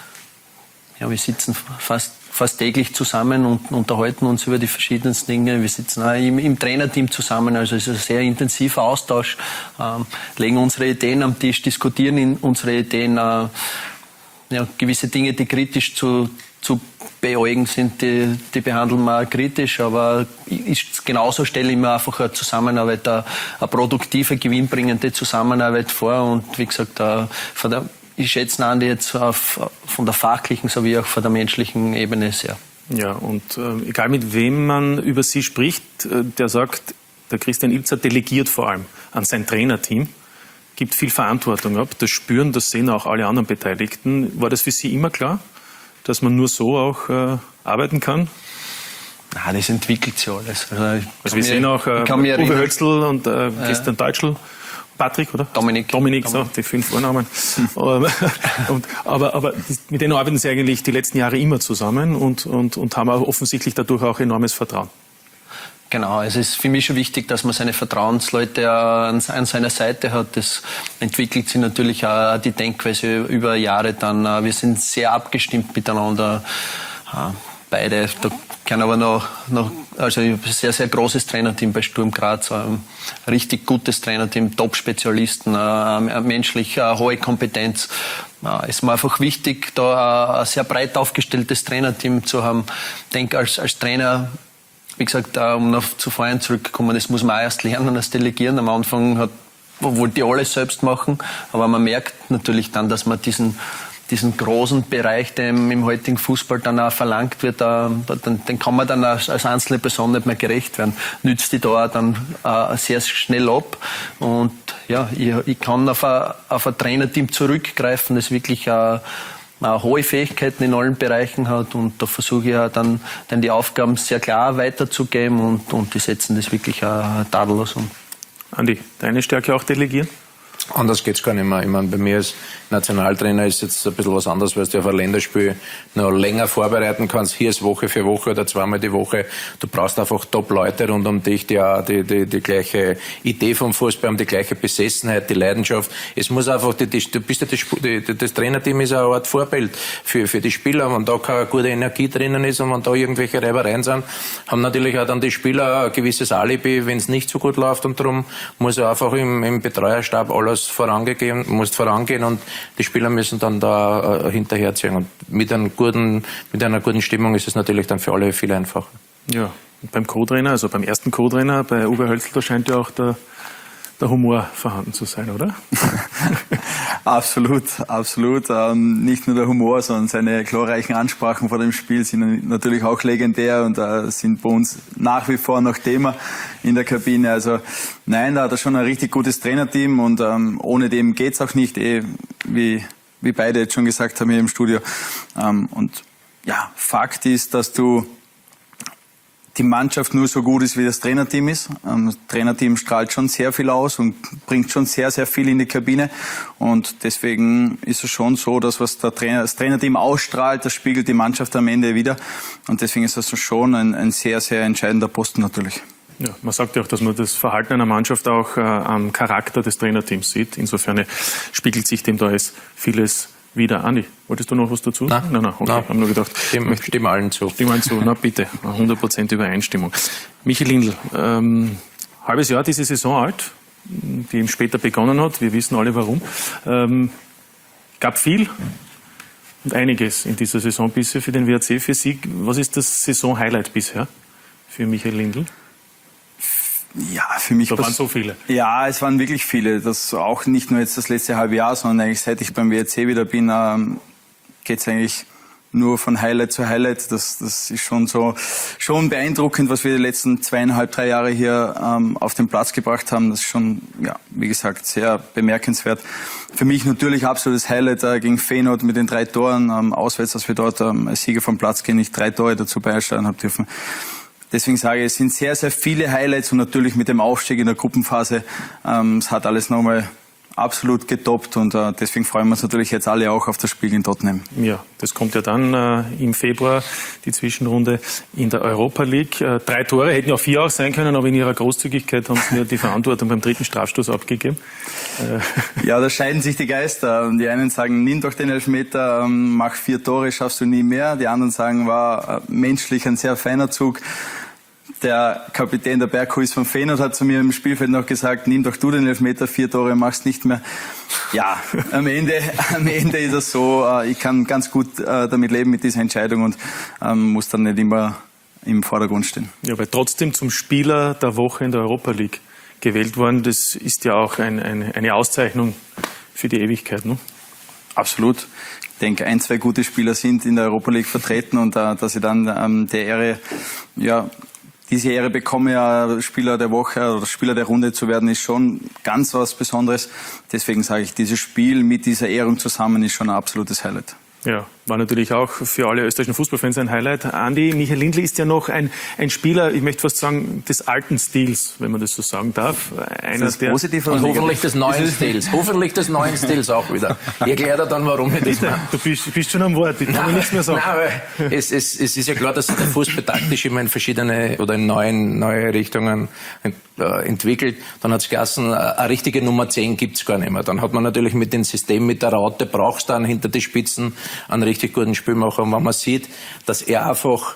ja, wir sitzen fast, fast täglich zusammen und unterhalten uns über die verschiedensten Dinge. Wir sitzen auch im, im Trainerteam zusammen, also es ist ein sehr intensiver Austausch, äh, legen unsere Ideen am Tisch, diskutieren in unsere Ideen, äh, ja, gewisse Dinge, die kritisch zu, zu beäugen sind, die, die behandeln wir auch kritisch, aber ist, genauso stelle ich mir einfach eine Zusammenarbeit, eine, eine produktive, gewinnbringende Zusammenarbeit vor und wie gesagt, von der, ich schätze Andi jetzt auf, von der fachlichen sowie auch von der menschlichen Ebene sehr. Ja, und äh, egal mit wem man über sie spricht, äh, der sagt, der Christian Ilzer delegiert vor allem an sein Trainerteam, gibt viel Verantwortung ab. Das spüren, das sehen auch alle anderen Beteiligten. War das für Sie immer klar, dass man nur so auch äh, arbeiten kann? Na, das entwickelt sich alles. Also, also wir sehen auch äh, Uwe Hölzl und äh, Christian äh, Deutschl, Patrick, oder? Dominik. Dominik, so, die fünf Vornamen. und, aber aber mit denen arbeiten Sie eigentlich die letzten Jahre immer zusammen und, und, und haben auch offensichtlich dadurch auch enormes Vertrauen. Genau, es ist für mich schon wichtig, dass man seine Vertrauensleute an, an seiner Seite hat. Das entwickelt sich natürlich auch die Denkweise über Jahre dann. Wir sind sehr abgestimmt miteinander, beide. Da kann aber noch, noch also ein sehr, sehr großes Trainerteam bei Sturm Graz, ein richtig gutes Trainerteam, Top-Spezialisten, menschlich eine hohe Kompetenz. Es ist mir einfach wichtig, da ein sehr breit aufgestelltes Trainerteam zu haben. Ich denke, als, als Trainer, wie gesagt, um noch zu vorhin zurückzukommen, das muss man auch erst lernen, das Delegieren. Am Anfang hat, wollte ich alles selbst machen, aber man merkt natürlich dann, dass man diesen, diesen großen Bereich, der im heutigen Fußball dann auch verlangt wird, den, den kann man dann als, als einzelne Person nicht mehr gerecht werden. Nützt die da auch dann äh, sehr schnell ab. Und ja, ich, ich kann auf ein, auf ein Trainerteam zurückgreifen, das wirklich äh, hohe Fähigkeiten in allen Bereichen hat und da versuche ich ja dann, dann die Aufgaben sehr klar weiterzugeben und, und die setzen das wirklich auch tadellos um. Andi, deine Stärke auch delegieren? Anders geht's gar nicht mehr. Ich meine, bei mir als Nationaltrainer ist jetzt ein bisschen was anderes, weil du auf ein Länderspiel noch länger vorbereiten kannst. Hier ist Woche für Woche oder zweimal die Woche. Du brauchst einfach Top-Leute rund um dich, die auch die, die, die gleiche Idee vom Fußball haben, die gleiche Besessenheit, die Leidenschaft. Es muss einfach, die, die, du bist ja das, die, das Trainerteam ist eine Art Vorbild für, für die Spieler. Wenn da keine gute Energie drinnen ist und wenn da irgendwelche Reibereien sind, haben natürlich auch dann die Spieler ein gewisses Alibi, wenn es nicht so gut läuft, und darum muss er einfach im, im Betreuerstab alles vorangehen, musst vorangehen und die Spieler müssen dann da äh, hinterherziehen. Und mit, einem guten, mit einer guten Stimmung ist es natürlich dann für alle viel einfacher. Ja, Und beim Co-Trainer, also beim ersten Co-Trainer, bei Uwe Hölzl, da scheint ja auch der, der Humor vorhanden zu sein, oder? Absolut, absolut. Ähm, nicht nur der Humor, sondern seine glorreichen Ansprachen vor dem Spiel sind natürlich auch legendär und äh, sind bei uns nach wie vor noch Thema in der Kabine. Also nein, da hat er schon ein richtig gutes Trainerteam und ähm, ohne dem geht's auch nicht, eh, wie, wie beide jetzt schon gesagt haben hier im Studio. Ähm, und ja, Fakt ist, dass du die Mannschaft nur so gut ist, wie das Trainerteam ist. Das Trainerteam strahlt schon sehr viel aus und bringt schon sehr, sehr viel in die Kabine. Und deswegen ist es schon so, dass was der Trainer, das Trainerteam ausstrahlt, das spiegelt die Mannschaft am Ende wieder. Und deswegen ist das schon ein, ein sehr, sehr entscheidender Posten natürlich. Ja, man sagt ja auch, dass man das Verhalten einer Mannschaft auch äh, am Charakter des Trainerteams sieht. Insofern spiegelt sich dem da jetzt vieles wieder. Andi, wolltest du noch was dazu sagen? Nein, nein, okay. Nein. Ich habe nur gedacht, Stimme, stimme allen zu. Stimme allen zu, na bitte, hundert Prozent Übereinstimmung. Michael Lindl, ähm, halbes Jahr diese Saison alt, die eben später begonnen hat, wir wissen alle warum. Ähm, gab viel und einiges in dieser Saison bisher für den W R C, für Sie. Was ist das Saison-Highlight bisher für Michael Lindl? Ja, für mich. Da waren so viele. Ja, es waren wirklich viele. Das auch nicht nur jetzt das letzte halbe Jahr, sondern eigentlich seit ich beim W R C wieder bin, ähm, geht's eigentlich nur von Highlight zu Highlight. Das, das ist schon so, schon beeindruckend, was wir die letzten zweieinhalb, drei Jahre hier ähm, auf den Platz gebracht haben. Das ist schon, ja, wie gesagt, sehr bemerkenswert. Für mich natürlich absolutes Highlight äh, gegen Feyenoord mit den drei Toren ähm, auswärts, dass wir dort ähm, als Sieger vom Platz gehen, ich drei Tore dazu beisteuern habe dürfen. Deswegen sage ich, es sind sehr, sehr viele Highlights und natürlich mit dem Aufstieg in der Gruppenphase, ähm, es hat alles nochmal absolut getoppt und äh, deswegen freuen wir uns natürlich jetzt alle auch auf das Spiel in Tottenham. Ja, das kommt ja dann äh, im Februar, die Zwischenrunde in der Europa League. Äh, drei Tore hätten ja auch vier auch sein können, aber in ihrer Großzügigkeit haben sie mir die Verantwortung beim dritten Strafstoß abgegeben. Äh. Ja, da scheiden sich die Geister. Die einen sagen, nimm doch den Elfmeter, ähm, mach vier Tore, schaffst du nie mehr. Die anderen sagen, war äh, menschlich ein sehr feiner Zug. Der Kapitän der Berghuis von Feyenoord hat zu mir im Spielfeld noch gesagt, nimm doch du den Elfmeter, vier Tore machst nicht mehr. Ja, am Ende, am Ende ist es so, ich kann ganz gut damit leben mit dieser Entscheidung und ähm, muss dann nicht immer im Vordergrund stehen. Ja, weil trotzdem zum Spieler der Woche in der Europa League gewählt worden, das ist ja auch ein, ein, eine Auszeichnung für die Ewigkeit, ne? Absolut. Ich denke, ein, zwei gute Spieler sind in der Europa League vertreten und äh, dass sie dann ähm, der Ehre, ja, diese Ehre bekomme, ja, Spieler der Woche oder Spieler der Runde zu werden, ist schon ganz was Besonderes. Deswegen sage ich, dieses Spiel mit dieser Ehrung zusammen ist schon ein absolutes Highlight. Ja, war natürlich auch für alle österreichischen Fußballfans ein Highlight. Andi, Michael Lindl ist ja noch ein, ein Spieler, ich möchte fast sagen, des alten Stils, wenn man das so sagen darf. Einer, ist das positiv oder und hoffentlich des neuen Stils. Hoffentlich des neuen Stils auch wieder. Ich erkläre dir dann, warum ich das mache. Du bist, bist schon am Wort, ich kann nein, mir nichts mehr sagen. Nein, es, es, es ist ja klar, dass sich der Fußball taktisch immer in verschiedene oder in neuen, neue Richtungen äh, entwickelt. Dann hat es geheißen, eine richtige Nummer zehn gibt's gar nicht mehr. Dann hat man natürlich mit dem System, mit der Raute, brauchst du dann hinter die Spitzen einen richtig guten Spielmacher. Und wenn man sieht, dass er einfach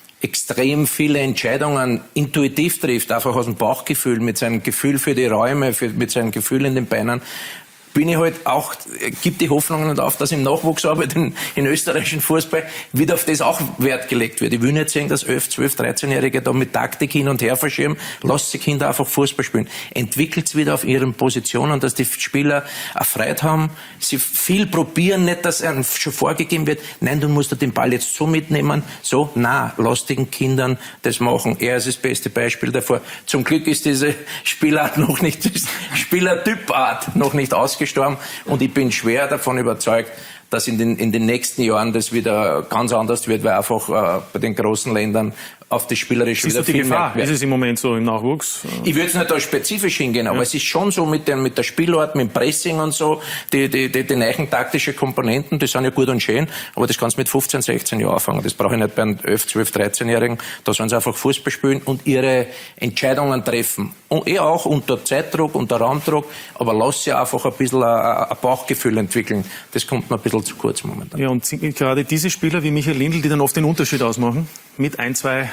extrem viele Entscheidungen intuitiv trifft, einfach aus dem Bauchgefühl, mit seinem Gefühl für die Räume, für, mit seinem Gefühl in den Beinen, bin ich halt auch, gibt die Hoffnung nicht auf, dass im Nachwuchsarbeit in, in österreichischen Fußball wieder auf das auch Wert gelegt wird. Ich will nicht sehen, dass elf, zwölf, dreizehnjährige da mit Taktik hin und her verschieben. Lasst die Kinder einfach Fußball spielen. Entwickelt wieder auf ihren Positionen, dass die Spieler eine Freude haben. Sie viel probieren, nicht, dass einem schon vorgegeben wird, nein, du musst den Ball jetzt so mitnehmen. So, na, lasst den Kindern das machen. Er ist das beste Beispiel davor. Zum Glück ist diese Spielart noch nicht, Spielertypart noch nicht ausgesprochen. Gestorben. Und ich bin schwer davon überzeugt, dass in den, in den nächsten Jahren das wieder ganz anders wird, weil einfach äh, bei den großen Ländern auf das Spielerische wieder viel mehr wird. Ist es im Moment so im Nachwuchs? Ich würde es nicht da spezifisch hingehen, aber ja. Es ist schon so mit, den, mit der Spielart, mit dem Pressing und so, die, die, die, die neuen taktischen Komponenten, die sind ja gut und schön, aber das kannst du mit fünfzehn, sechzehn Jahren anfangen. Das brauche ich nicht bei einem elf, zwölf, dreizehnjährigen. Da sollen sie einfach Fußball spielen und ihre Entscheidungen treffen. Und eh auch unter Zeitdruck, unter Raumdruck, aber lass sie einfach ein bisschen ein, ein Bauchgefühl entwickeln. Das kommt mir ein bisschen zu kurz momentan. Ja, und gerade diese Spieler wie Michael Lindl, die dann oft den Unterschied ausmachen, mit ein, zwei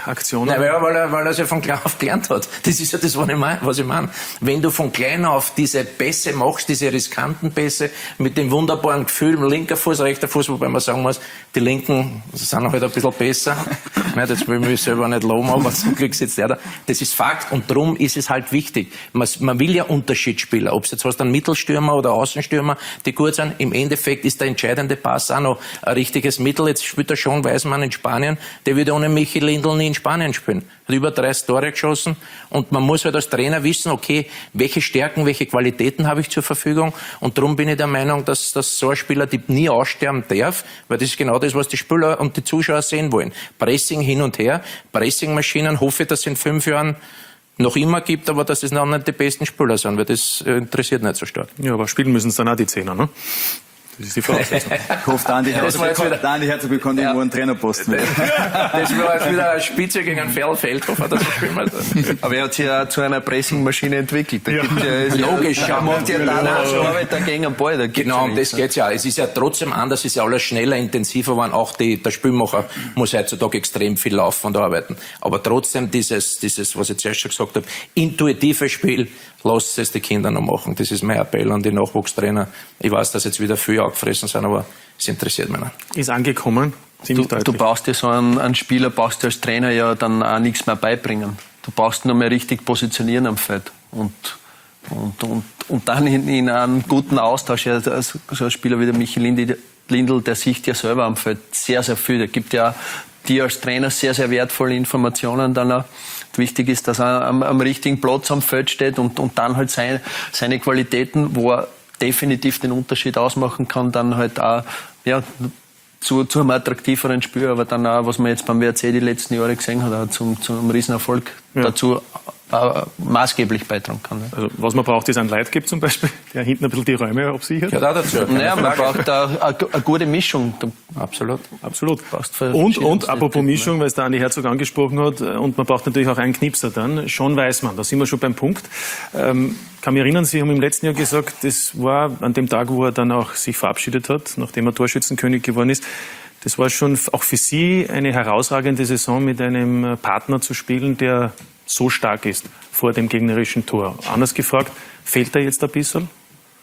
Aktionen? Nein, ja, weil er, weil er es ja von klein auf gelernt hat. Das ist ja das, was ich meine. Was ich meine. Wenn du von klein auf diese Pässe machst, diese riskanten Pässe, mit dem wunderbaren Gefühl, linker Fuß, rechter Fuß, wobei man sagen muss, die Linken sind halt ein bisschen besser. Nein, das will ich mich selber nicht loben, aber zum Glück sitzt er da. Das ist Fakt und darum ist es halt wichtig. Man, man will ja Unterschiedsspieler. Ob es jetzt hast, einen Mittelstürmer oder Außenstürmer, die gut sind. Im Endeffekt ist der entscheidende Pass auch noch ein richtiges Mittel. Jetzt spielt der Sean Weismann in Spanien. Der würde ohne Michi Lindl nie in Spanien spielen. Hat über dreißig Tore geschossen. Und man muss halt als Trainer wissen, okay, welche Stärken, welche Qualitäten habe ich zur Verfügung. Und darum bin ich der Meinung, dass, dass so ein Spieler die nie aussterben darf, weil das ist genau das, was die Spieler und die Zuschauer sehen wollen. Pressing hin und her, Pressingmaschinen, hoffe ich, dass es in fünf Jahren noch immer gibt, aber dass es noch nicht die besten Spieler sind, weil das interessiert nicht so stark. Ja, aber spielen müssen es dann auch die Zehner, ne? Das ist die Voraussetzung. Ich hoffe, der Andi Herzog bekommt irgendwo einen Trainerposten. Das war jetzt wieder eine Spitze gegen einen Feldhofer, das spielen. Aber er hat sich ja zu einer Pressingmaschine entwickelt. Da ja. Gibt ja, Logisch. Er macht ja dann auch so Arbeit gegen den Ball. Da genau, um das geht's ja. Es ist ja trotzdem anders, es ist ja alles schneller, intensiver geworden. Auch die, der Spielmacher muss heutzutage extrem viel laufen und arbeiten. Aber trotzdem dieses, dieses, was ich zuerst schon gesagt habe, intuitive Spiel, lasst es die Kinder noch machen. Das ist mein Appell an die Nachwuchstrainer. Ich weiß, dass jetzt wieder viel angefressen sind, aber es interessiert mich nicht. Ist angekommen. Du, du brauchst dir so einen, einen Spieler, brauchst du als Trainer ja dann auch nichts mehr beibringen. Du brauchst nur mehr richtig positionieren am Feld. Und, und, und, und dann in, in einem guten Austausch. Ja, so ein Spieler wie der Michi Lindl, der sieht ja selber am Feld sehr, sehr viel. Der gibt ja dir als Trainer sehr, sehr wertvolle Informationen dann auch. Wichtig ist, dass er am, am richtigen Platz am Feld steht und, und dann halt seine, seine Qualitäten, wo er definitiv den Unterschied ausmachen kann, dann halt auch, ja, zu, zu einem attraktiveren Spiel, aber dann auch, was man jetzt beim W R C die letzten Jahre gesehen hat, auch zum, zum Riesenerfolg ja. dazu äh, maßgeblich beitragen kann. Also, was man braucht, ist ein Leitgeb zum Beispiel, der hinten ein bisschen die Räume absichert. Ja, dazu. Naja, man braucht eine, eine gute Mischung. Absolut. Absolut. Und, und apropos Mischung, weil es der Andi Herzog angesprochen hat, und man braucht natürlich auch einen Knipser dann, Sean Weismann, da sind wir schon beim Punkt. Ähm, kann mich erinnern, Sie haben im letzten Jahr gesagt, das war an dem Tag, wo er dann auch sich verabschiedet hat, nachdem er Torschützenkönig geworden ist. Das war schon auch für Sie eine herausragende Saison, mit einem Partner zu spielen, der so stark ist vor dem gegnerischen Tor. Anders gefragt, fehlt er jetzt ein bisschen?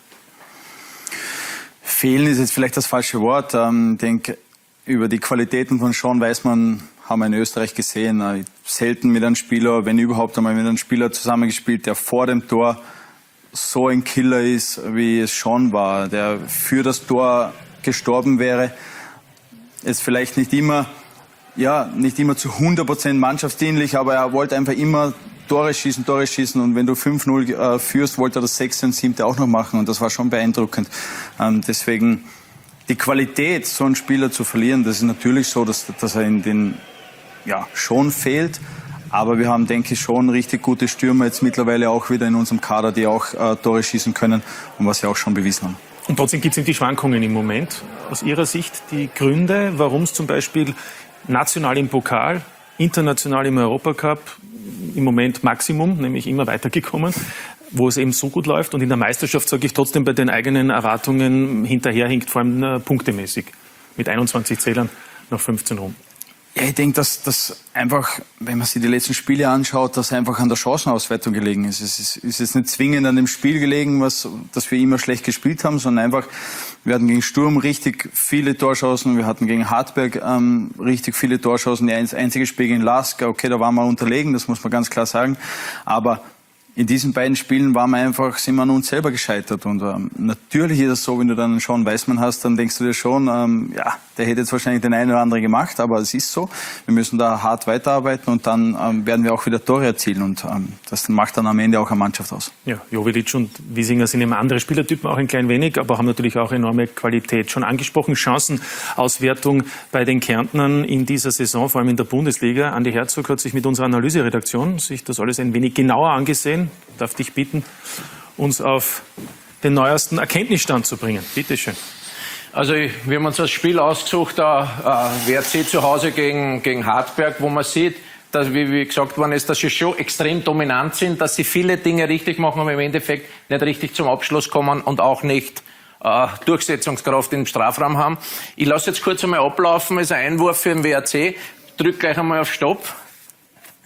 Fehlen ist jetzt vielleicht das falsche Wort. Ähm, ich denke, über die Qualitäten von Sean Weismann haben wir in Österreich gesehen. Äh, selten mit einem Spieler, wenn überhaupt einmal mit einem Spieler zusammengespielt, der vor dem Tor so ein Killer ist, wie es Sean war, der für das Tor gestorben wäre. Ist vielleicht nicht immer, ja, nicht immer zu hundert Prozent mannschaftsdienlich, aber er wollte einfach immer Tore schießen, Tore schießen, und wenn du fünf null äh, führst, wollte er das sechste und siebte auch noch machen, und das war schon beeindruckend. Ähm, deswegen die Qualität, so einen Spieler zu verlieren, das ist natürlich so, dass, dass er in den, ja, schon fehlt. Aber wir haben, denke ich, schon richtig gute Stürmer jetzt mittlerweile auch wieder in unserem Kader, die auch äh, Tore schießen können, und was sie auch schon bewiesen haben. Und trotzdem gibt es die Schwankungen im Moment. Aus Ihrer Sicht die Gründe, warum es zum Beispiel national im Pokal, international im Europacup im Moment Maximum, nämlich immer weitergekommen, wo es eben so gut läuft, und in der Meisterschaft, sage ich, trotzdem bei den eigenen Erwartungen hinterherhinkt, vor allem äh, punktemäßig, mit einundzwanzig Zählern nach fünfzehn Runden. Ja, ich denke, dass das einfach, wenn man sich die letzten Spiele anschaut, dass einfach an der Chancenauswertung gelegen ist. Es ist, ist jetzt nicht zwingend an dem Spiel gelegen, was, dass wir immer schlecht gespielt haben, sondern einfach, wir hatten gegen Sturm richtig viele Torchancen, wir hatten gegen Hartberg ähm, richtig viele Torchancen. Das einzige Spiel gegen Lask, okay, da waren wir unterlegen, das muss man ganz klar sagen. Aber in diesen beiden Spielen waren wir einfach, sind wir an uns selber gescheitert. Und ähm, natürlich ist es so, wenn du dann einen Sean Weismann hast, dann denkst du dir schon, ähm, ja, der hätte jetzt wahrscheinlich den einen oder anderen gemacht, aber es ist so. Wir müssen da hart weiterarbeiten, und dann ähm, werden wir auch wieder Tore erzielen, und ähm, das macht dann am Ende auch eine Mannschaft aus. Ja, Joveljic und Wiesinger sind eben andere Spielertypen, auch ein klein wenig, aber haben natürlich auch enorme Qualität. Schon angesprochen, Chancenauswertung bei den Kärntnern in dieser Saison, vor allem in der Bundesliga. Andi Herzog hat sich mit unserer Analyseredaktion sich das alles ein wenig genauer angesehen. Ich darf dich bitten, uns auf den neuesten Erkenntnisstand zu bringen. Bitte schön. Also wir haben uns das Spiel ausgesucht, äh, W R C zu Hause gegen, gegen Hartberg, wo man sieht, dass, wie, wie gesagt worden ist, dass sie schon extrem dominant sind, dass sie viele Dinge richtig machen, aber im Endeffekt nicht richtig zum Abschluss kommen und auch nicht äh, Durchsetzungskraft im Strafraum haben. Ich lasse jetzt kurz einmal ablaufen, ist ein Einwurf für den W R C, drück gleich einmal auf Stopp.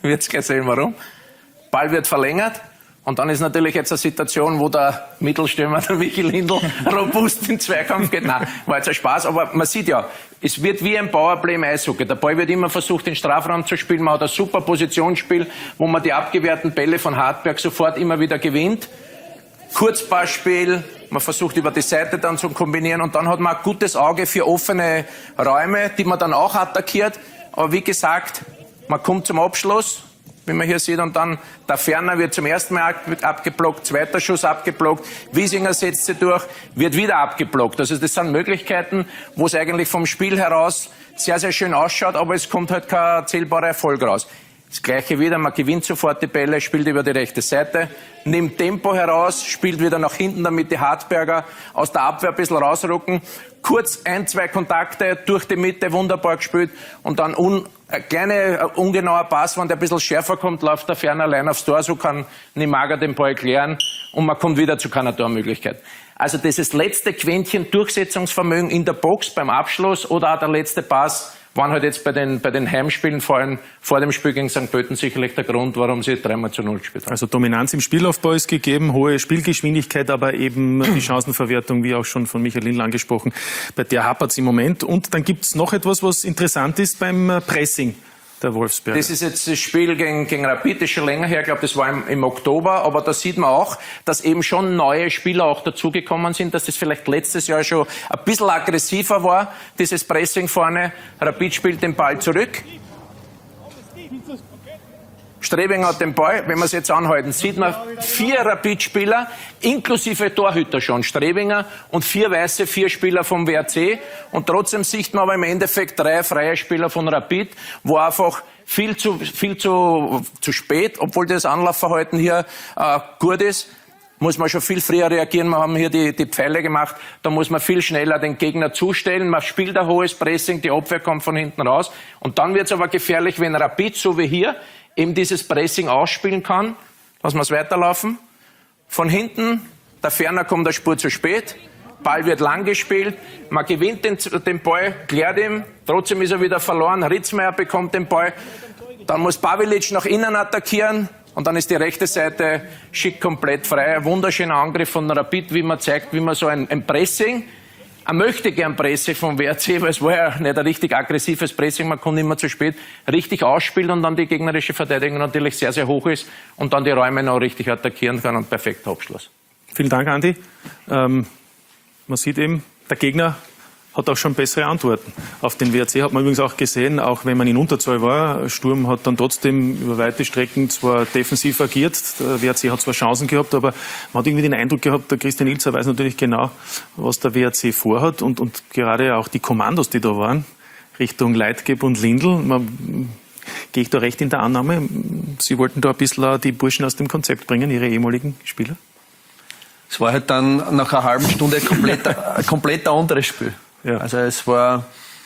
Wird's gleich sehen, warum. Ball wird verlängert. Und dann ist natürlich jetzt eine Situation, wo der Mittelstürmer, der Michi Lindl, robust in den Zweikampf geht. Nein, war jetzt ein Spaß. Aber man sieht ja, es wird wie ein Powerplay im Eishockey. Der Ball wird immer versucht, in den Strafraum zu spielen. Man hat ein super Positionsspiel, wo man die abgewehrten Bälle von Hartberg sofort immer wieder gewinnt. Kurzpassspiel, man versucht über die Seite dann zu kombinieren. Und dann hat man ein gutes Auge für offene Räume, die man dann auch attackiert. Aber wie gesagt, man kommt zum Abschluss, wie man hier sieht, und dann der Ferner wird zum ersten Mal abgeblockt, zweiter Schuss abgeblockt, Wiesinger setzt sie durch, wird wieder abgeblockt. Also das sind Möglichkeiten, wo es eigentlich vom Spiel heraus sehr, sehr schön ausschaut, aber es kommt halt kein zählbarer Erfolg raus. Das Gleiche wieder, man gewinnt sofort die Bälle, spielt über die rechte Seite, nimmt Tempo heraus, spielt wieder nach hinten, damit die Hartberger aus der Abwehr ein bisschen rausrücken. Kurz ein, zwei Kontakte durch die Mitte, wunderbar gespielt, und dann un, ein kleiner, ungenauer Pass, wenn der ein bisschen schärfer kommt, läuft der Ferner allein aufs Tor, so kann Nimaga den Ball klären und man kommt wieder zu keiner Tormöglichkeit. Also dieses letzte Quäntchen Durchsetzungsvermögen in der Box beim Abschluss oder auch der letzte Pass waren halt jetzt bei den, bei den Heimspielen, vor allem vor dem Spiel gegen Sankt Pölten, sicherlich der Grund, warum sie dreimal zu null gespielt haben. Also Dominanz im Spielaufbau ist gegeben, hohe Spielgeschwindigkeit, aber eben die Chancenverwertung, wie auch schon von Michael Lindl angesprochen, bei der hapert es im Moment. Und dann gibt es noch etwas, was interessant ist beim Pressing der Wolfsberger. Das ist jetzt das Spiel gegen, gegen Rapid, das ist schon länger her, ich glaube, das war im, im Oktober, aber da sieht man auch, dass eben schon neue Spieler auch dazugekommen sind, dass das vielleicht letztes Jahr schon ein bisschen aggressiver war, dieses Pressing vorne. Rapid spielt den Ball zurück. Strebing hat den Ball, wenn wir es jetzt anhalten, sieht man vier Rapid-Spieler, inklusive Torhüter schon, Strebinger, und vier weiße, vier Spieler vom W R C. Und trotzdem sieht man aber im Endeffekt drei freie Spieler von Rapid, wo einfach viel zu, viel zu, zu spät, obwohl das Anlaufverhalten hier äh, gut ist, muss man schon viel früher reagieren. Wir haben hier die, die Pfeile gemacht, da muss man viel schneller den Gegner zustellen. Man spielt ein hohes Pressing, die Abwehr kommt von hinten raus. Und dann wird es aber gefährlich, wenn Rapid, so wie hier, eben dieses Pressing ausspielen kann. Lassen wir es weiterlaufen. Von hinten, der Ferner kommt eine Spur zu spät. Ball wird lang gespielt. Man gewinnt den, den Ball, klärt ihn. Trotzdem ist er wieder verloren. Ritzmeier bekommt den Ball. Dann muss Pavelic nach innen attackieren. Und dann ist die rechte Seite schick komplett frei. Ein wunderschöner Angriff von Rapid, wie man zeigt, wie man so ein, ein Pressing, er möchte gern Pressing vom W R C, weil es war ja nicht ein richtig aggressives Pressing, man kommt immer zu spät, richtig ausspielt und dann die gegnerische Verteidigung natürlich sehr, sehr hoch ist und dann die Räume noch richtig attackieren kann und perfekter Abschluss. Vielen Dank, Andi. Ähm, man sieht eben, der Gegner hat auch schon bessere Antworten. Auf den W R C hat man übrigens auch gesehen, auch wenn man in Unterzahl war, Sturm hat dann trotzdem über weite Strecken zwar defensiv agiert, der W R C hat zwar Chancen gehabt, aber man hat irgendwie den Eindruck gehabt, der Christian Ilzer weiß natürlich genau, was der W R C vorhat und, und gerade auch die Kommandos, die da waren, Richtung Leitgeb und Lindl, man, gehe ich da recht in der Annahme, Sie wollten da ein bisschen die Burschen aus dem Konzept bringen, Ihre ehemaligen Spieler? Es war halt dann nach einer halben Stunde komplett, ein komplett anderes Spiel. Ja. Also es war,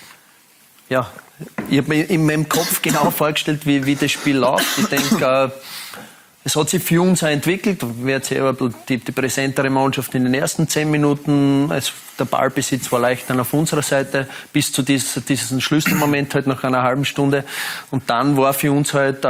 ja, ich habe mir in meinem Kopf genau vorgestellt, wie, wie das Spiel läuft. Ich denke, äh, es hat sich für uns auch entwickelt. Wir haben die, die präsentere Mannschaft in den ersten zehn Minuten. Es, der Ballbesitz war leicht dann auf unserer Seite, bis zu dies, diesem Schlüsselmoment halt nach einer halben Stunde. Und dann war für uns halt, äh,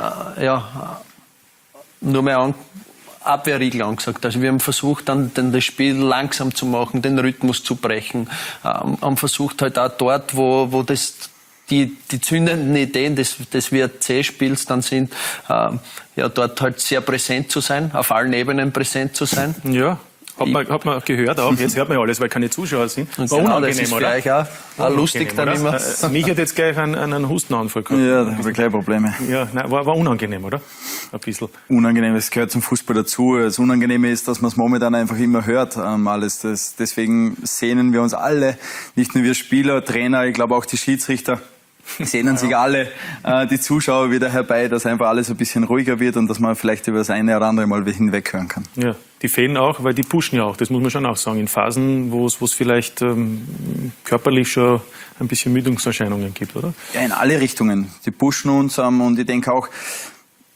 ja, nur mehr an, Abwehrriegel angesagt. Also wir haben versucht, dann, dann das Spiel langsam zu machen, den Rhythmus zu brechen. Ähm, haben versucht halt auch dort, wo, wo das, die, die zündenden Ideen des, des W R C-Spiels dann sind, ähm, ja, dort halt sehr präsent zu sein, auf allen Ebenen präsent zu sein. Ja. Hat man, hat man gehört auch, jetzt hört man ja alles, weil keine Zuschauer sind. War genau, unangenehm, das ist oder? Auch, auch lustig dann immer. Äh, mich hat jetzt gleich einen, einen Hustenanfall gehabt. Ja, da habe ich gleich Probleme. Ja, nein, war, war unangenehm, oder? Ein bisschen. Unangenehm, es gehört zum Fußball dazu. Das Unangenehme ist, dass man es momentan einfach immer hört, ähm, alles. Das, deswegen sehnen wir uns alle, nicht nur wir Spieler, Trainer, ich glaube auch die Schiedsrichter, sehnen sich alle äh, die Zuschauer wieder herbei, dass einfach alles ein bisschen ruhiger wird und dass man vielleicht über das eine oder andere mal hinweghören kann. Ja, die fehlen auch, weil die pushen ja auch, das muss man schon auch sagen, in Phasen, wo es vielleicht ähm, körperlich schon ein bisschen Müdungserscheinungen gibt, oder? Ja, in alle Richtungen. Die pushen uns ähm, und ich denke auch,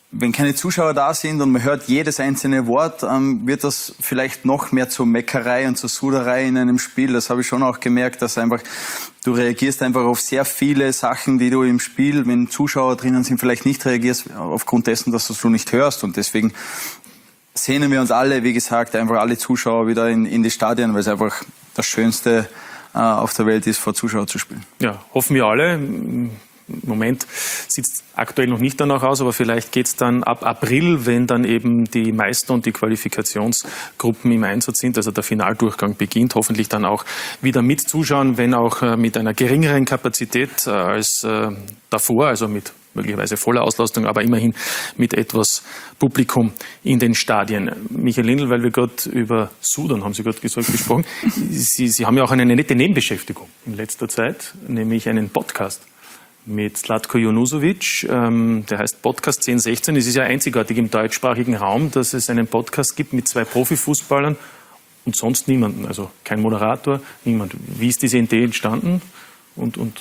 wenn keine Zuschauer da sind und man hört jedes einzelne Wort, ähm, wird das vielleicht noch mehr zur Meckerei und zur Suderei in einem Spiel. Das habe ich schon auch gemerkt, dass einfach du reagierst einfach auf sehr viele Sachen, die du im Spiel, wenn Zuschauer drinnen sind, vielleicht nicht reagierst, aufgrund dessen, dass du nicht hörst. Und deswegen sehnen wir uns alle, wie gesagt, einfach alle Zuschauer wieder in, in die Stadien, weil es einfach das Schönste äh, auf der Welt ist, vor Zuschauern zu spielen. Ja, hoffen wir alle. Im Moment sieht es aktuell noch nicht danach aus, aber vielleicht geht es dann ab April, wenn dann eben die Meister- und die Qualifikationsgruppen im Einsatz sind, also der Finaldurchgang beginnt, hoffentlich dann auch wieder mit Zuschauern, wenn auch äh, mit einer geringeren Kapazität äh, als äh, davor, also mit möglicherweise voller Auslastung, aber immerhin mit etwas Publikum in den Stadien. Michael Lindl, weil wir gerade über Sudan, haben Sie gerade gesagt, gesprochen, Sie, Sie haben ja auch eine nette Nebenbeschäftigung in letzter Zeit, nämlich einen Podcast mit Zlatko Junusovic, ähm, der heißt Podcast zehn sechzehn. Es ist ja einzigartig im deutschsprachigen Raum, dass es einen Podcast gibt mit zwei Profifußballern und sonst niemanden, also kein Moderator, niemand. Wie ist diese Idee entstanden und, und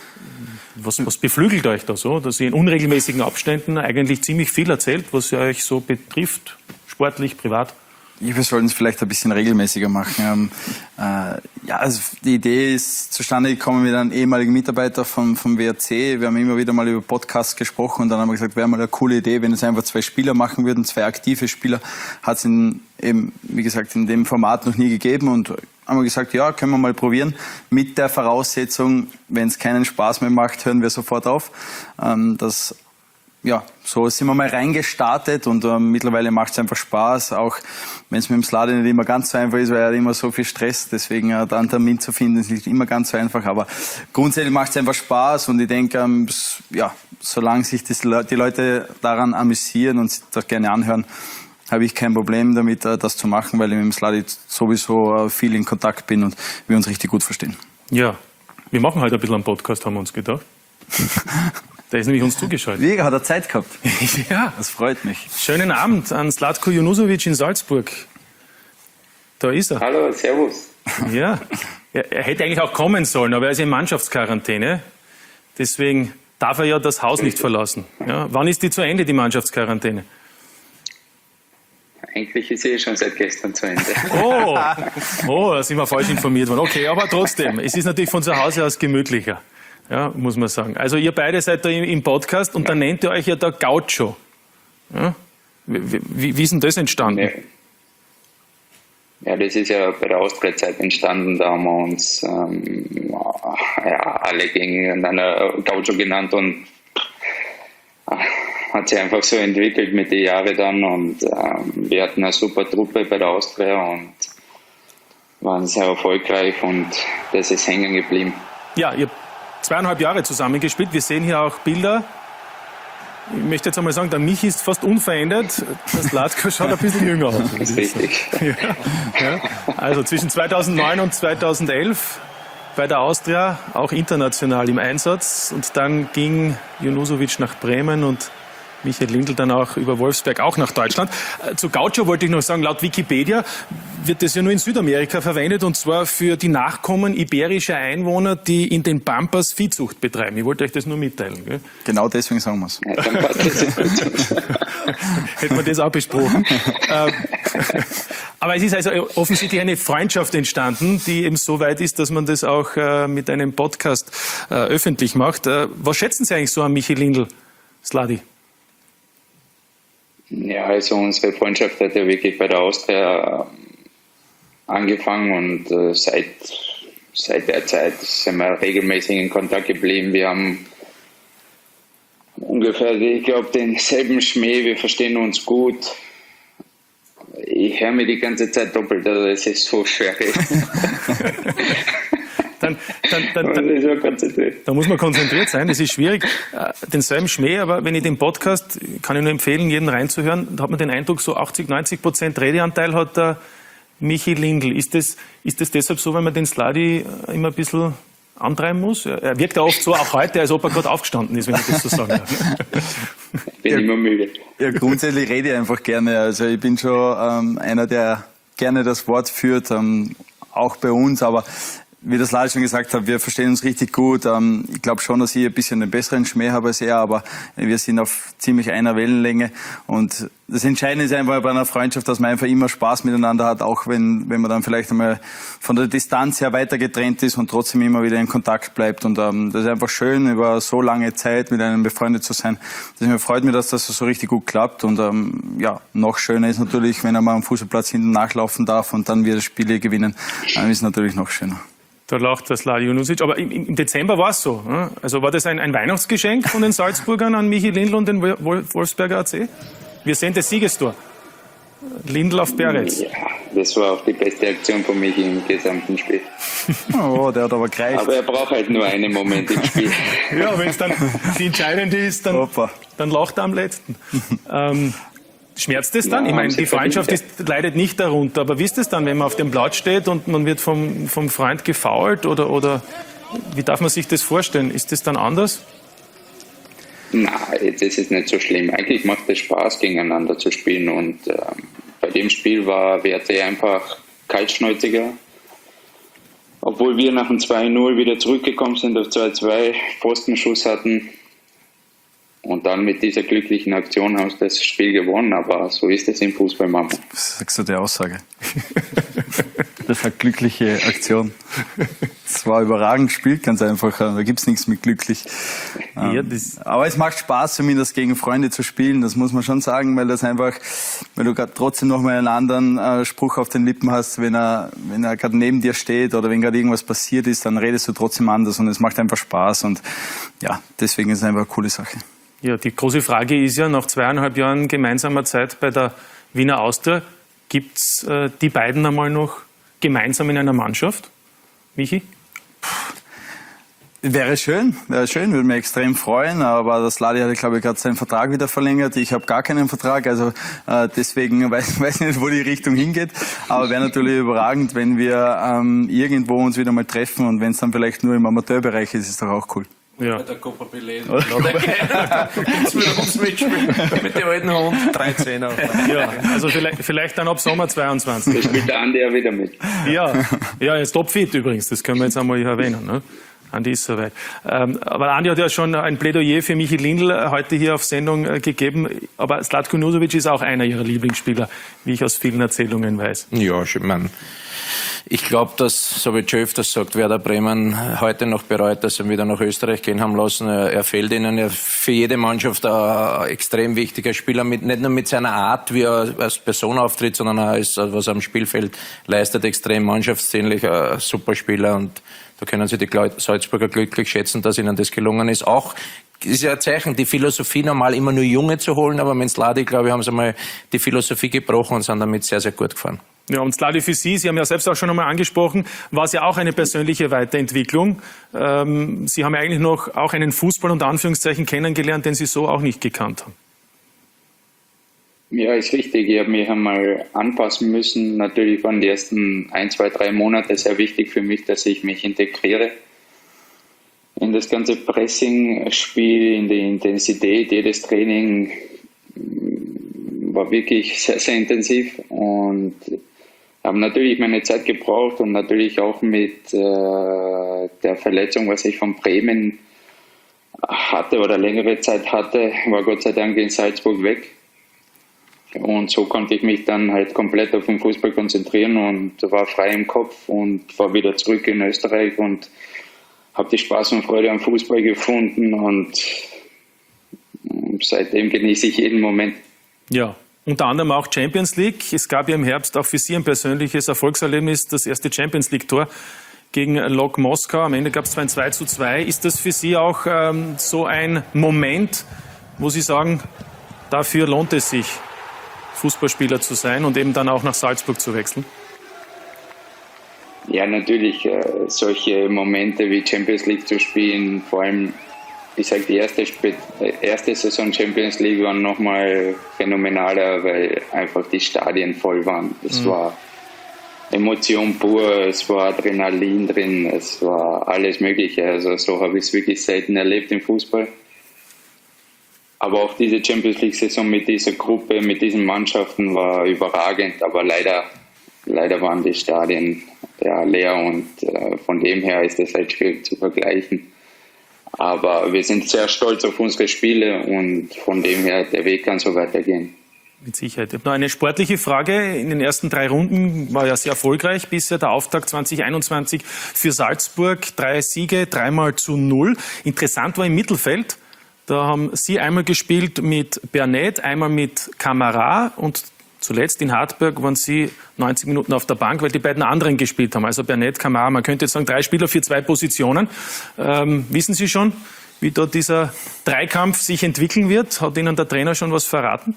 was, was beflügelt euch da so, dass ihr in unregelmäßigen Abständen eigentlich ziemlich viel erzählt, was ihr euch so betrifft, sportlich, privat? Wir sollten es vielleicht ein bisschen regelmäßiger machen. Ähm, äh, ja, also die Idee ist zustande gekommen mit einem ehemaligen Mitarbeiter vom, vom W R C. Wir haben immer wieder mal über Podcasts gesprochen und dann haben wir gesagt, wäre mal eine coole Idee, wenn es einfach zwei Spieler machen würden, zwei aktive Spieler. Hat es in, eben, wie gesagt, in dem Format noch nie gegeben und haben wir gesagt, ja, können wir mal probieren. Mit der Voraussetzung, wenn es keinen Spaß mehr macht, hören wir sofort auf. Ähm, das Ja, so sind wir mal reingestartet und ähm, mittlerweile macht es einfach Spaß, auch wenn es mit dem Sladi nicht immer ganz so einfach ist, weil er hat immer so viel Stress, deswegen äh, da einen Termin zu finden ist nicht immer ganz so einfach, aber grundsätzlich macht es einfach Spaß und ich denke, ähm, ja, solange sich das, die Leute daran amüsieren und das gerne anhören, habe ich kein Problem damit, äh, das zu machen, weil ich mit dem Sladi sowieso äh, viel in Kontakt bin und wir uns richtig gut verstehen. Ja, wir machen halt ein bisschen einen Podcast, haben wir uns gedacht. Der ist nämlich uns zugeschaltet. Wie, hat er Zeit gehabt? Ja. Das freut mich. Schönen Abend an Zlatko Junusovic in Salzburg. Da ist er. Hallo, servus. Ja, er, er hätte eigentlich auch kommen sollen, aber er ist in Mannschaftsquarantäne. Deswegen darf er ja das Haus nicht verlassen. Ja, wann ist die zu Ende, die Mannschaftsquarantäne? Eigentlich ist sie schon seit gestern zu Ende. Oh, oh, da sind wir falsch informiert worden. Okay, aber trotzdem, es ist natürlich von zu Hause aus gemütlicher. Ja, muss man sagen. Also ihr beide seid da im Podcast und dann nennt ihr euch ja der Gaucho. Ja? Wie, wie, wie ist denn das entstanden? Ja. ja, das ist ja bei der Austria-Zeit entstanden. Da haben wir uns ähm, ja, alle gegeneinander Gaucho genannt und äh, hat sich einfach so entwickelt mit den Jahren dann. Und ähm, wir hatten eine super Truppe bei der Austria und waren sehr erfolgreich und das ist hängen geblieben. Ja, ihr zweieinhalb Jahre zusammengespielt. Wir sehen hier auch Bilder. Ich möchte jetzt einmal sagen, der Michi ist fast unverändert. Das Zlatko schaut ein bisschen jünger aus. Das ist richtig. Ja, ja. Also zwischen zweitausendneun und zweitausendelf bei der Austria, auch international im Einsatz. Und dann ging Junusovic nach Bremen und Michael Lindl dann auch über Wolfsberg auch nach Deutschland. Zu Gaucho wollte ich noch sagen, laut Wikipedia wird das ja nur in Südamerika verwendet und zwar für die Nachkommen iberischer Einwohner, die in den Pampas Viehzucht betreiben. Ich wollte euch das nur mitteilen. Gell? Genau deswegen sagen wir es. Ja, dann passt das. Hätten wir das auch besprochen. Aber es ist also offensichtlich eine Freundschaft entstanden, die eben so weit ist, dass man das auch mit einem Podcast öffentlich macht. Was schätzen Sie eigentlich so an Michael Lindl, Sladi? Ja, also unsere Freundschaft hat ja wirklich bei der Austria angefangen und äh, seit, seit der Zeit sind wir regelmäßig in Kontakt geblieben. Wir haben ungefähr, ich glaube, denselben Schmäh, wir verstehen uns gut. Ich höre mir die ganze Zeit doppelt, also es ist so schwer. Dann, dann, dann, dann, da muss man konzentriert sein, das ist schwierig, äh, denselben Schmäh, aber wenn ich den Podcast, kann ich nur empfehlen, jeden reinzuhören, da hat man den Eindruck, so achtzig, neunzig Prozent Redeanteil hat der Michi Lindl. Ist das, ist das deshalb so, weil man den Sladi immer ein bisschen antreiben muss? Er wirkt ja oft so, auch heute, als ob er gerade aufgestanden ist, wenn ich das so sagen darf. Ich bin ja, immer müde. Ja, grundsätzlich rede ich einfach gerne. Also ich bin schon ähm, einer, der gerne das Wort führt, ähm, auch bei uns, aber wie das Lars schon gesagt hat, wir verstehen uns richtig gut. Ähm, ich glaube schon, dass ich ein bisschen einen besseren Schmäh habe als er, aber wir sind auf ziemlich einer Wellenlänge. Und das Entscheidende ist einfach bei einer Freundschaft, dass man einfach immer Spaß miteinander hat, auch wenn, wenn man dann vielleicht einmal von der Distanz her weiter getrennt ist und trotzdem immer wieder in Kontakt bleibt. Und ähm, das ist einfach schön, über so lange Zeit mit einem befreundet zu sein. Deswegen freut mich, dass das so richtig gut klappt. Und ähm, ja, noch schöner ist natürlich, wenn er mal am Fußballplatz hinten nachlaufen darf und dann wieder Spiele gewinnen, dann ist natürlich noch schöner. Da lacht das Sladia Junusic. Aber im, im Dezember war es so. Ne? Also war das ein, ein Weihnachtsgeschenk von den Salzburgern an Michi Lindl und den Wolfsberger A C? Wir sehen das Siegestor. Lindl auf Peretz. Ja, das war auch die beste Aktion von Michi im gesamten Spiel. Oh, der hat aber gereicht. Aber er braucht halt nur einen Moment im Spiel. Ja, wenn es dann die entscheidende ist, dann, dann lacht er am letzten. ähm, Schmerzt es dann? Ja, ich meine, die Freundschaft verdient, ist, leidet nicht darunter, aber wie ist es dann, wenn man auf dem Platz steht und man wird vom, vom Freund gefoult oder, oder wie darf man sich das vorstellen? Ist das dann anders? Na, jetzt ist es nicht so schlimm. Eigentlich macht es Spaß, gegeneinander zu spielen und ähm, bei dem Spiel war W R C einfach kaltschnäuziger. Obwohl wir nach dem zwei null wieder zurückgekommen sind auf zwei zwei, Pfostenschuss hatten. Und dann mit dieser glücklichen Aktion haben sie das Spiel gewonnen, aber so ist es im Fußball, Mama. Was sagst du der Aussage? Das ist eine glückliche Aktion. Es war überragend gespielt, ganz einfach. Da gibt es nichts mit glücklich. Ja, das aber es macht Spaß, zumindest gegen Freunde zu spielen, das muss man schon sagen, weil das einfach, weil du gerade trotzdem noch mal einen anderen äh, Spruch auf den Lippen hast, wenn er, wenn er gerade neben dir steht oder wenn gerade irgendwas passiert ist, dann redest du trotzdem anders und es macht einfach Spaß und ja, deswegen ist es einfach eine coole Sache. Ja, die große Frage ist ja, nach zweieinhalb Jahren gemeinsamer Zeit bei der Wiener Austria, gibt es äh, die beiden einmal noch gemeinsam in einer Mannschaft? Michi? Wäre schön, wäre schön, würde mich extrem freuen, aber das Ladi hat, glaube ich, gerade seinen Vertrag wieder verlängert. Ich habe gar keinen Vertrag, also äh, deswegen weiß ich nicht, wo die Richtung hingeht. Aber wäre natürlich überragend, wenn wir ähm, irgendwo uns wieder mal treffen und wenn es dann vielleicht nur im Amateurbereich ist, ist doch auch cool. Ja. Bei der Copa Belén. Da geht's wieder ums Mitspielen. Mit dem alten Hund. dreizehner. Ja, also vielleicht, vielleicht dann ab Sommer zweiundzwanzig. Da spielt der Andi ja wieder mit. Ja, ja, er ist topfit übrigens, das können wir jetzt einmal erwähnen. Ne? Andi ist soweit. Ähm, aber Andi hat ja schon ein Plädoyer für Michi Lindl heute hier auf Sendung äh, gegeben. Aber Zlatko Junusovic ist auch einer ihrer Lieblingsspieler, wie ich aus vielen Erzählungen weiß. Ja, ich meine, ich glaube, dass, so wie Joe öfters sagt, Werder Bremen heute noch bereut, dass sie wieder nach Österreich gehen haben lassen. Er, er fehlt ihnen er für jede Mannschaft ein extrem wichtiger Spieler, mit, nicht nur mit seiner Art, wie er als Person auftritt, sondern auch als, was er am Spielfeld leistet, extrem mannschaftsdienlich, ein super Spieler und da können sich die Salzburger glücklich schätzen, dass ihnen das gelungen ist. Auch ist ja ein Zeichen, die Philosophie normal immer nur Junge zu holen, aber mit Sladi, glaube ich, haben sie mal die Philosophie gebrochen und sind damit sehr, sehr gut gefahren. Ja, und Sladi für Sie, Sie haben ja selbst auch schon einmal angesprochen, war es ja auch eine persönliche Weiterentwicklung. Ähm, Sie haben ja eigentlich noch auch einen Fußball unter Anführungszeichen kennengelernt, den Sie so auch nicht gekannt haben. Ja, ist richtig. Ich habe mich einmal anpassen müssen. Natürlich waren die ersten ein, zwei, drei Monate sehr wichtig für mich, dass ich mich integriere in das ganze Pressing-Spiel, in die Intensität. Jedes Training war wirklich sehr, sehr intensiv und habe natürlich meine Zeit gebraucht und natürlich auch mit äh, der Verletzung, was ich von Bremen hatte oder längere Zeit hatte, war Gott sei Dank in Salzburg weg. Und so konnte ich mich dann halt komplett auf den Fußball konzentrieren und war frei im Kopf und war wieder zurück in Österreich und habe die Spaß und Freude am Fußball gefunden und seitdem genieße ich jeden Moment. Ja, unter anderem auch Champions League. Es gab ja im Herbst auch für Sie ein persönliches Erfolgserlebnis, das erste Champions League-Tor gegen Lok Moskau. Am Ende gab es ein zwei zu zwei. Ist das für Sie auch ähm, so ein Moment, wo Sie sagen, dafür lohnt es sich, Fußballspieler zu sein und eben dann auch nach Salzburg zu wechseln? Ja, natürlich. Äh, solche Momente wie Champions League zu spielen, vor allem, ich sage, die erste, erste Saison Champions League war nochmal phänomenaler, weil einfach die Stadien voll waren. Es mhm. war Emotion pur, es war Adrenalin drin, es war alles Mögliche. Also so habe ich es wirklich selten erlebt im Fußball. Aber auch diese Champions League-Saison mit dieser Gruppe, mit diesen Mannschaften war überragend. Aber leider, leider waren die Stadien ja, leer und äh, von dem her ist das halt schwierig zu vergleichen. Aber wir sind sehr stolz auf unsere Spiele und von dem her, der Weg kann so weitergehen. Mit Sicherheit. Ich habe noch eine sportliche Frage. In den ersten drei Runden war ja sehr erfolgreich bisher der Auftakt zwanzig einundzwanzig für Salzburg. Drei Siege, dreimal zu null. Interessant war im Mittelfeld. Da haben Sie einmal gespielt mit Bernet, einmal mit Kamara und zuletzt in Hartberg waren Sie neunzig Minuten auf der Bank, weil die beiden anderen gespielt haben. Also Bernet, Kamara, man könnte jetzt sagen, drei Spieler für zwei Positionen. Ähm, wissen Sie schon, wie dort dieser Dreikampf sich entwickeln wird? Hat Ihnen der Trainer schon was verraten?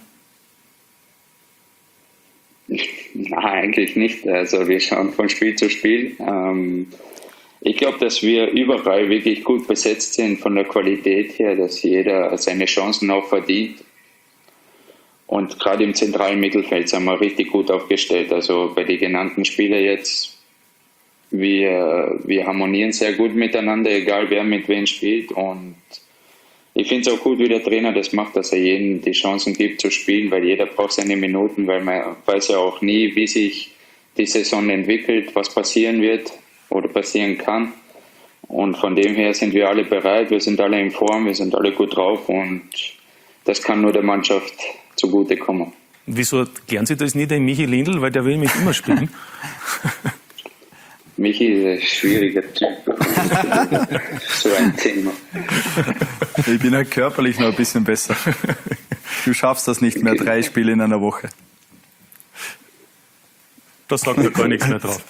Nein, eigentlich nicht. Also wir schauen von Spiel zu Spiel. Ähm, ich glaube, dass wir überall wirklich gut besetzt sind von der Qualität her, dass jeder seine Chancen auch verdient. Und gerade im zentralen Mittelfeld sind wir richtig gut aufgestellt. Also bei den genannten Spielern jetzt, wir, wir harmonieren sehr gut miteinander, egal wer mit wem spielt. Und ich finde es auch gut, wie der Trainer das macht, dass er jedem die Chancen gibt zu spielen, weil jeder braucht seine Minuten, weil man weiß ja auch nie, wie sich die Saison entwickelt, was passieren wird oder passieren kann. Und von dem her sind wir alle bereit, wir sind alle in Form, wir sind alle gut drauf und das kann nur der Mannschaft zugutekommen. Wieso klären Sie das nicht den Michi Lindl, weil der will mich immer spielen? Michi ist ein schwieriger Typ. So ein Thema. Ich bin halt körperlich noch ein bisschen besser. Du schaffst das nicht mehr, drei Spiele in einer Woche. Da sagt er gar nichts mehr drauf.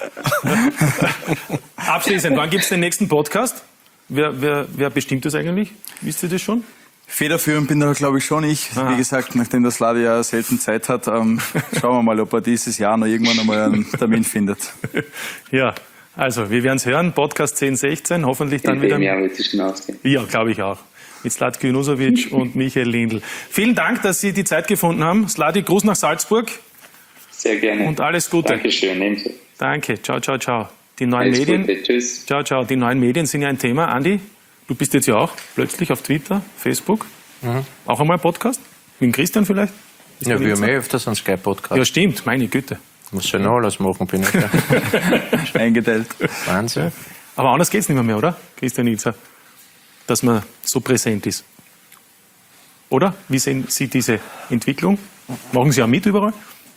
Abschließend, wann gibt es den nächsten Podcast? Wer, wer, wer bestimmt das eigentlich? Wisst ihr das schon? Federführend bin da, glaube ich, schon ich. Aha. Wie gesagt, nachdem der Sladi ja selten Zeit hat, ähm, schauen wir mal, ob er dieses Jahr noch irgendwann einmal einen Termin findet. Ja, also wir werden es hören. Podcast zehn sechzehn, hoffentlich dann In wieder. dem Jahr wird es schon ausgehen. Ja, glaube ich auch. Mit Zlatko Junusovic und Michael Lindl. Vielen Dank, dass Sie die Zeit gefunden haben. Sladi, Gruß nach Salzburg. Sehr gerne. Und alles Gute. Dankeschön. Ebenso. Danke. Ciao, ciao, ciao. Die neuen Alles Medien. Gute. Tschüss. Ciao, ciao. Die neuen Medien sind ja ein Thema. Andi, du bist jetzt ja auch plötzlich auf Twitter, Facebook. Mhm. Auch einmal Podcast? Mit dem Christian vielleicht? Ist Ja, der wir nicht haben so? eh öfters einen Sky-Podcast. Ja, stimmt. Meine Güte. Muss ja noch alles machen, bin ich ja. Eingeteilt. Wahnsinn. Aber anders geht es nicht mehr, mehr, oder? Christian Ilzer, dass man so präsent ist. Oder? Wie sehen Sie diese Entwicklung? Machen Sie auch mit überall?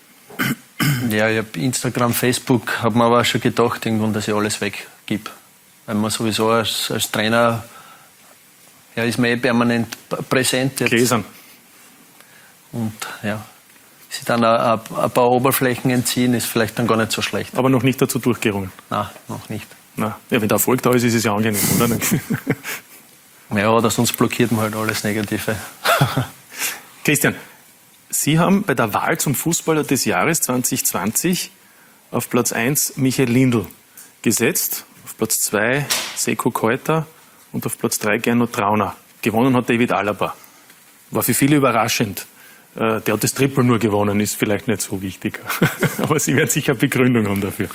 Ja, ich habe Instagram, Facebook, habe mir aber auch schon gedacht, irgendwann, dass ich alles weggib. Weil man sowieso als, als Trainer, ja, ist man eh permanent p- präsent. Jetzt. Gläsern. Und ja, sich dann ein, ein paar Oberflächen entziehen, ist vielleicht dann gar nicht so schlecht. Aber noch nicht dazu durchgerungen. Nein, noch nicht. Na, ja, wenn der Erfolg da ist, ist es ja angenehm, oder? Ja, oder sonst blockiert man halt alles Negative. Christian, Sie haben bei der Wahl zum Fußballer des Jahres zwanzig zwanzig auf Platz eins Michael Lindl gesetzt, auf Platz zwei Seko Keuter und auf Platz drei Gernot Trauner. Gewonnen hat David Alaba. War für viele überraschend. Der hat das Triple nur gewonnen, ist vielleicht nicht so wichtig. Aber Sie werden sicher eine Begründung haben dafür.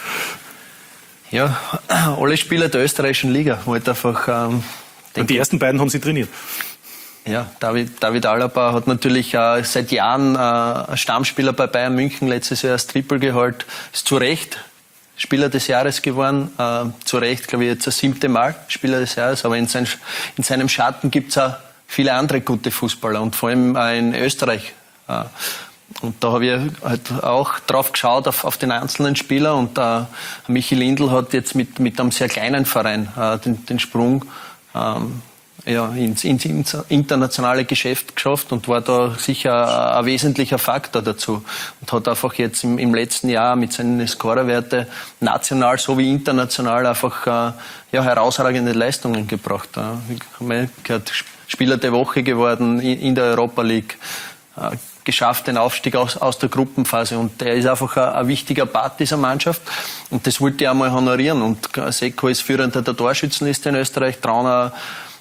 Ja, alle Spieler der österreichischen Liga. Wollte einfach, ähm, und die ersten beiden haben Sie trainiert? Ja, David, David Alaba hat natürlich äh, seit Jahren äh, Stammspieler bei Bayern München, letztes Jahr das Triple geholt. Ist zu Recht Spieler des Jahres geworden. Äh, zu Recht, glaube ich, jetzt das siebte Mal Spieler des Jahres. Aber in, sein, in seinem Schatten gibt es auch viele andere gute Fußballer und vor allem auch in Österreich. Äh, und da habe ich halt auch drauf geschaut auf, auf den einzelnen Spieler. Und äh, Michi Lindl hat jetzt mit, mit einem sehr kleinen Verein äh, den, den Sprung ähm, ja, ins, ins internationale Geschäft geschafft und war da sicher ein wesentlicher Faktor dazu. Und hat einfach jetzt im, im letzten Jahr mit seinen Scorerwerten national sowie international einfach äh, ja, herausragende Leistungen gebracht. Äh, gehört Spieler der Woche geworden in, in der Europa League, äh, geschafft den Aufstieg aus, aus der Gruppenphase und der ist einfach ein, ein wichtiger Part dieser Mannschaft und das wollte ich einmal honorieren und Seko ist führender der Torschützenliste in Österreich, Trauner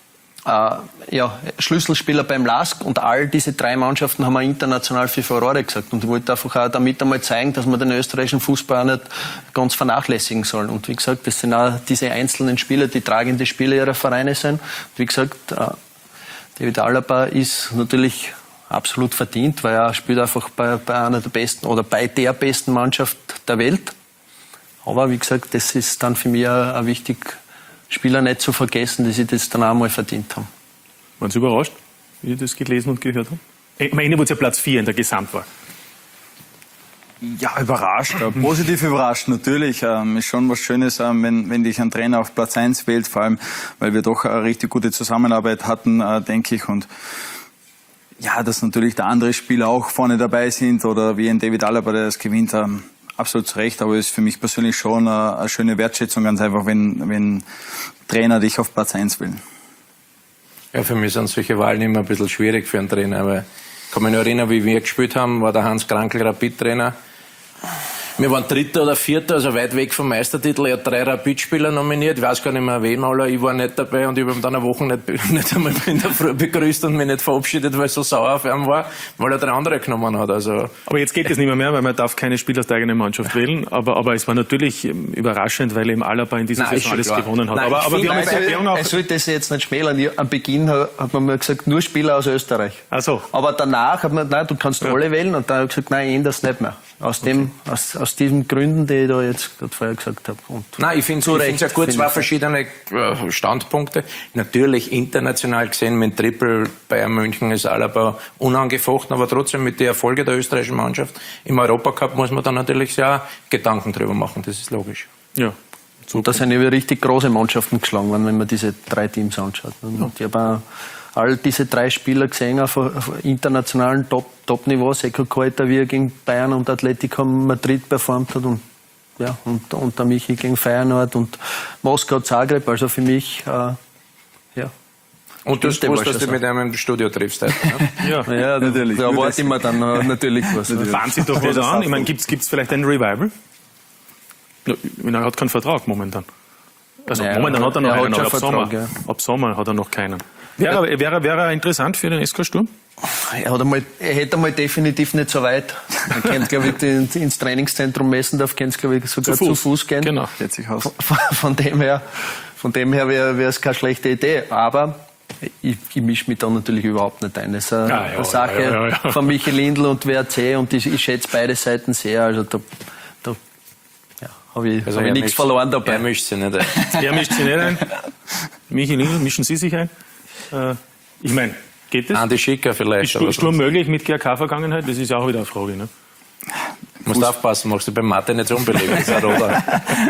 Äh, ja, Schlüsselspieler beim LASK und all diese drei Mannschaften haben wir international für Furore gesagt und ich wollte einfach auch damit einmal zeigen, dass man den österreichischen Fußball auch nicht ganz vernachlässigen soll und wie gesagt, das sind auch diese einzelnen Spieler, die tragende Spieler ihrer Vereine sind und wie gesagt, äh, David Alaba ist natürlich absolut verdient, weil er spielt einfach bei, bei einer der besten oder bei der besten Mannschaft der Welt, Aber wie gesagt, das ist dann für mich auch, auch wichtig, Spieler nicht zu vergessen, dass sie das dann auch mal verdient haben. Waren Sie überrascht, wie Sie das gelesen und gehört haben? Am Ende wurde es ja Platz vier in der Gesamtwahl. Ja, überrascht, positiv überrascht natürlich. Ähm, ist schon was Schönes, ähm, wenn, wenn dich ein Trainer auf Platz eins wählt, vor allem, weil wir doch eine richtig gute Zusammenarbeit hatten, äh, denke ich. Und ja, dass natürlich da andere Spieler auch vorne dabei sind oder wie ein David Alaba, der das gewinnt, ähm, absolut zu Recht. Aber es ist für mich persönlich schon eine, eine schöne Wertschätzung, ganz einfach, wenn, wenn Trainer dich auf Platz eins wählen. Ja, für mich sind solche Wahlen immer ein bisschen schwierig für einen Trainer, weil ich kann mich noch erinnern, wie wir gespielt haben, war der Hans Krankl Rapid-Trainer. Wir waren Dritter oder Vierter, also weit weg vom Meistertitel. Er hat drei Rapid-Spieler nominiert. Ich weiß gar nicht mehr wem, aber ich war nicht dabei und ich habe ihn dann eine Woche nicht, nicht einmal in der Früh begrüßt und mich nicht verabschiedet, weil er so sauer auf ihn war, weil er drei andere genommen hat. Also. Aber jetzt geht es nicht mehr, mehr, weil man darf keine Spieler aus der eigenen Mannschaft wählen. Aber, aber es war natürlich überraschend, weil eben Alaba in dieser Nein, Saison alles klar. gewonnen hat. Nein, aber aber wir haben jetzt Also, auch... er sollte das jetzt nicht schmälern. Am Beginn hat man mir gesagt, nur Spieler aus Österreich. Ach so. Aber danach hat man, nein, du kannst Ja. alle wählen. Und dann habe ich gesagt, nein, ich ändere das nicht mehr. Aus, dem, aus, aus diesen Gründen, die ich da jetzt gerade vorher gesagt habe. Und Nein, ich finde es ja gut, zwei verschiedene äh, Standpunkte. Natürlich international gesehen mit Triple Bayern München ist Alaba unangefochten, aber trotzdem mit den Erfolgen der österreichischen Mannschaft im Europacup muss man da natürlich sehr Gedanken drüber machen, das ist logisch. Ja. Und da sind ja richtig große Mannschaften geschlagen worden, wenn man diese drei Teams anschaut. Und ich habe auch all diese drei Spieler gesehen auf, auf internationalen Top, Top-Niveau. Seko Koita, wie er gegen Bayern und Atletico Madrid performt hat. Und, ja, und, und der Michi gegen Feyenoord und Moskau, Zagreb. Also für mich, äh, ja. Und du hast gewusst, dass du mit einem im Studio triffst. Heute, ne? Ja, ja, natürlich. Da erwarte ich mir dann äh, natürlich was. Fahren Sie doch was an. Ich meine, gibt es vielleicht ein Revival? Er hat keinen Vertrag momentan. Also Naja, momentan hat er noch er hat einen, schon aber ab Vertrag, Sommer, ja. ab Sommer hat er noch keinen. Wäre, wäre, wäre er interessant für den S K Sturm? Er, hat einmal, er hätte einmal definitiv nicht so weit. Er kennt, glaube ich, ins, ins Trainingszentrum Messendorf, kennt glaube ich, sogar zu Fuß, zu Fuß gehen. Genau. Von, von dem her, von dem her wäre es keine schlechte Idee. Aber ich, ich mische mich da natürlich überhaupt nicht ein. Das ist eine, ja, ja, eine Sache ja, ja, ja. von Michi Lindl und W R C und ich, ich schätze beide Seiten sehr. Also da, da ja, habe ich, Also hab ich nichts verloren dabei. Er mischt sich nicht ein. Er mischt sich nicht ein. Michi Lindl, mischen Sie sich ein? Äh, ich meine, geht das? Andi Schicker vielleicht. Ist Sturm, Sturm möglich mit G R K-Vergangenheit? Das ist ja auch wieder eine Frage. Ne? Du musst aufpassen, machst du beim Martin nicht so unbeliebt. Das ist ein Roter.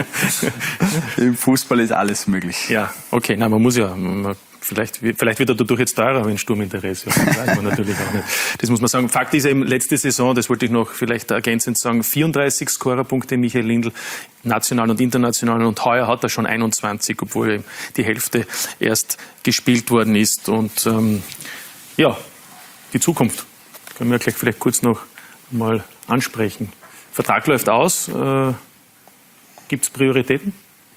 Im Fußball ist alles möglich. Ja, okay, nein, man muss ja, man, vielleicht, vielleicht wird er dadurch jetzt teurer, wenn Sturminteresse hat. Das weiß man natürlich auch nicht. Das muss man sagen. Fakt ist eben, letzte Saison, das wollte ich noch vielleicht ergänzend sagen, vierunddreißig Scorerpunkte Michael Lindl, national und international, und heuer hat er schon einundzwanzig, obwohl eben die Hälfte erst gespielt worden ist. Und ähm, ja, die Zukunft können wir gleich vielleicht kurz noch mal ansprechen. Vertrag läuft aus. Äh, Gibt es Prioritäten?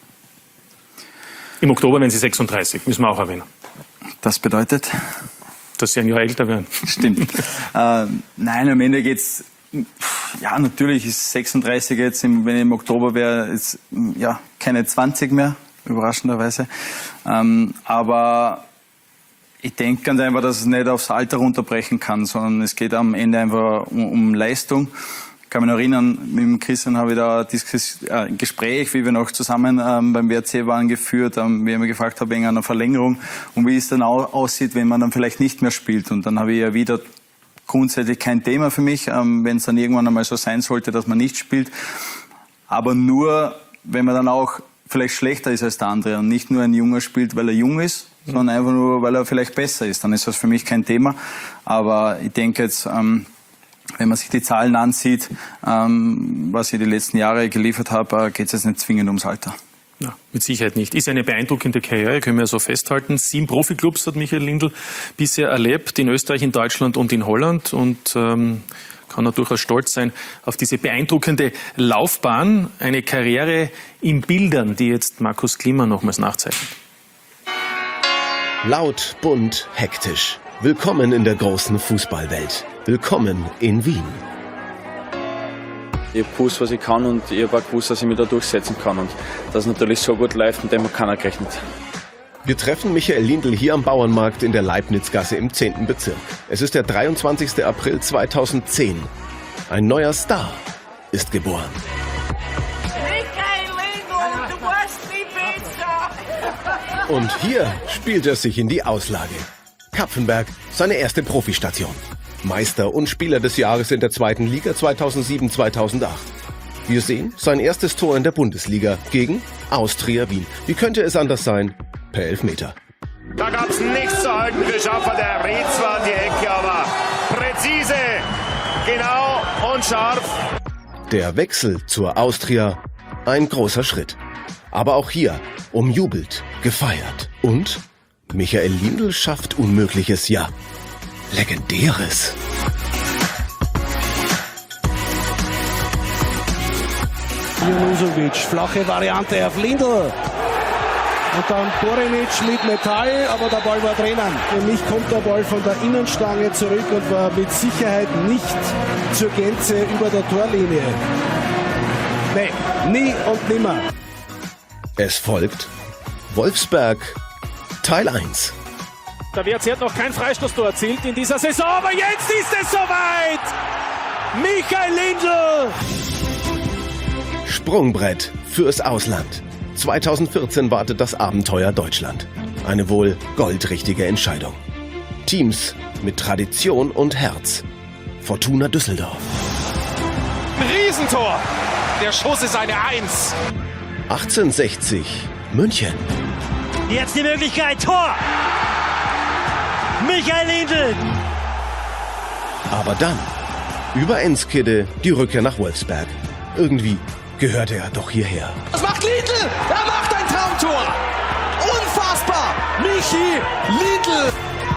Im Oktober werden Sie sechsunddreißig, müssen wir auch erwähnen. Das bedeutet? Dass Sie ein Jahr älter werden. Stimmt. äh, nein, am Ende geht's. Ja, natürlich ist sechsunddreißig jetzt, im, wenn ich im Oktober wäre, ist ja keine zwanzig mehr, überraschenderweise. Ähm, aber ich denke ganz einfach, dass es nicht aufs Alter runterbrechen kann, sondern es geht am Ende einfach um, um Leistung. Ich kann mich noch erinnern, mit dem Christian habe ich da dieses äh, Gespräch, wie wir noch zusammen ähm, beim W R C waren, geführt, ähm, wie er mir gefragt hat wegen einer Verlängerung und wie es dann au- aussieht, wenn man dann vielleicht nicht mehr spielt. Und dann habe ich ja wieder grundsätzlich kein Thema für mich, ähm, wenn es dann irgendwann einmal so sein sollte, dass man nicht spielt. Aber nur, wenn man dann auch vielleicht schlechter ist als der andere und nicht nur ein Junger spielt, weil er jung ist, mhm. sondern einfach nur, weil er vielleicht besser ist. Dann ist das für mich kein Thema. Aber ich denke jetzt, ähm, wenn man sich die Zahlen ansieht, ähm, was ich die letzten Jahre geliefert habe, äh, geht es jetzt nicht zwingend ums Alter. Ja, mit Sicherheit nicht. Ist eine beeindruckende Karriere, können wir so festhalten. Sieben Profiklubs hat Michael Lindl bisher erlebt, in Österreich, in Deutschland und in Holland. Und ähm, kann er durchaus stolz sein auf diese beeindruckende Laufbahn. Eine Karriere in Bildern, die jetzt Markus Klima nochmals nachzeichnet. Laut, bunt, hektisch. Willkommen in der großen Fußballwelt. Willkommen in Wien. Ich habe gewusst, was ich kann, und ich habe auch gewusst, dass ich mich da durchsetzen kann. Und dass es natürlich so gut läuft, mit dem hat keiner gerechnet. Wir treffen Michael Lindl hier am Bauernmarkt in der Leibnizgasse im zehnten Bezirk. Es ist der dreiundzwanzigster April zweitausendzehn. Ein neuer Star ist geboren. Michael Und hier spielt er sich in die Auslage. Kapfenberg, seine erste Profistation. Meister und Spieler des Jahres in der zweiten Liga zweitausendsieben zweitausendacht. Wir sehen sein erstes Tor in der Bundesliga gegen Austria Wien. Wie könnte es anders sein? Per Elfmeter. Da gab es nichts zu halten für Schaffer, der riet zwar die Ecke, aber präzise, genau und scharf. Der Wechsel zur Austria, ein großer Schritt. Aber auch hier umjubelt, gefeiert. Und Michael Lindl schafft Unmögliches, ja, Legendäres. Junusovic, flache Variante auf Lindl. Und dann Borinic mit Metall, aber der Ball war drinnen. Für mich kommt der Ball von der Innenstange zurück und war mit Sicherheit nicht zur Gänze über der Torlinie. Nee, nie und nimmer. Es folgt Wolfsberg Teil eins. Der W R C hat noch kein Freistoßtor erzielt in dieser Saison, aber jetzt ist es soweit! Michael Lindl! Sprungbrett fürs Ausland. zweitausendvierzehn wartet das Abenteuer Deutschland. Eine wohl goldrichtige Entscheidung. Teams mit Tradition und Herz. Fortuna Düsseldorf. Riesentor! Der Schuss ist eine Eins. achtzehnhundertsechzig München. Jetzt die Möglichkeit, Tor! Michael Lindl! Aber dann, über Enskede, die Rückkehr nach Wolfsberg. Irgendwie gehört er doch hierher. Was macht Lindl? Er macht ein Traumtor! Unfassbar! Michi Lindl!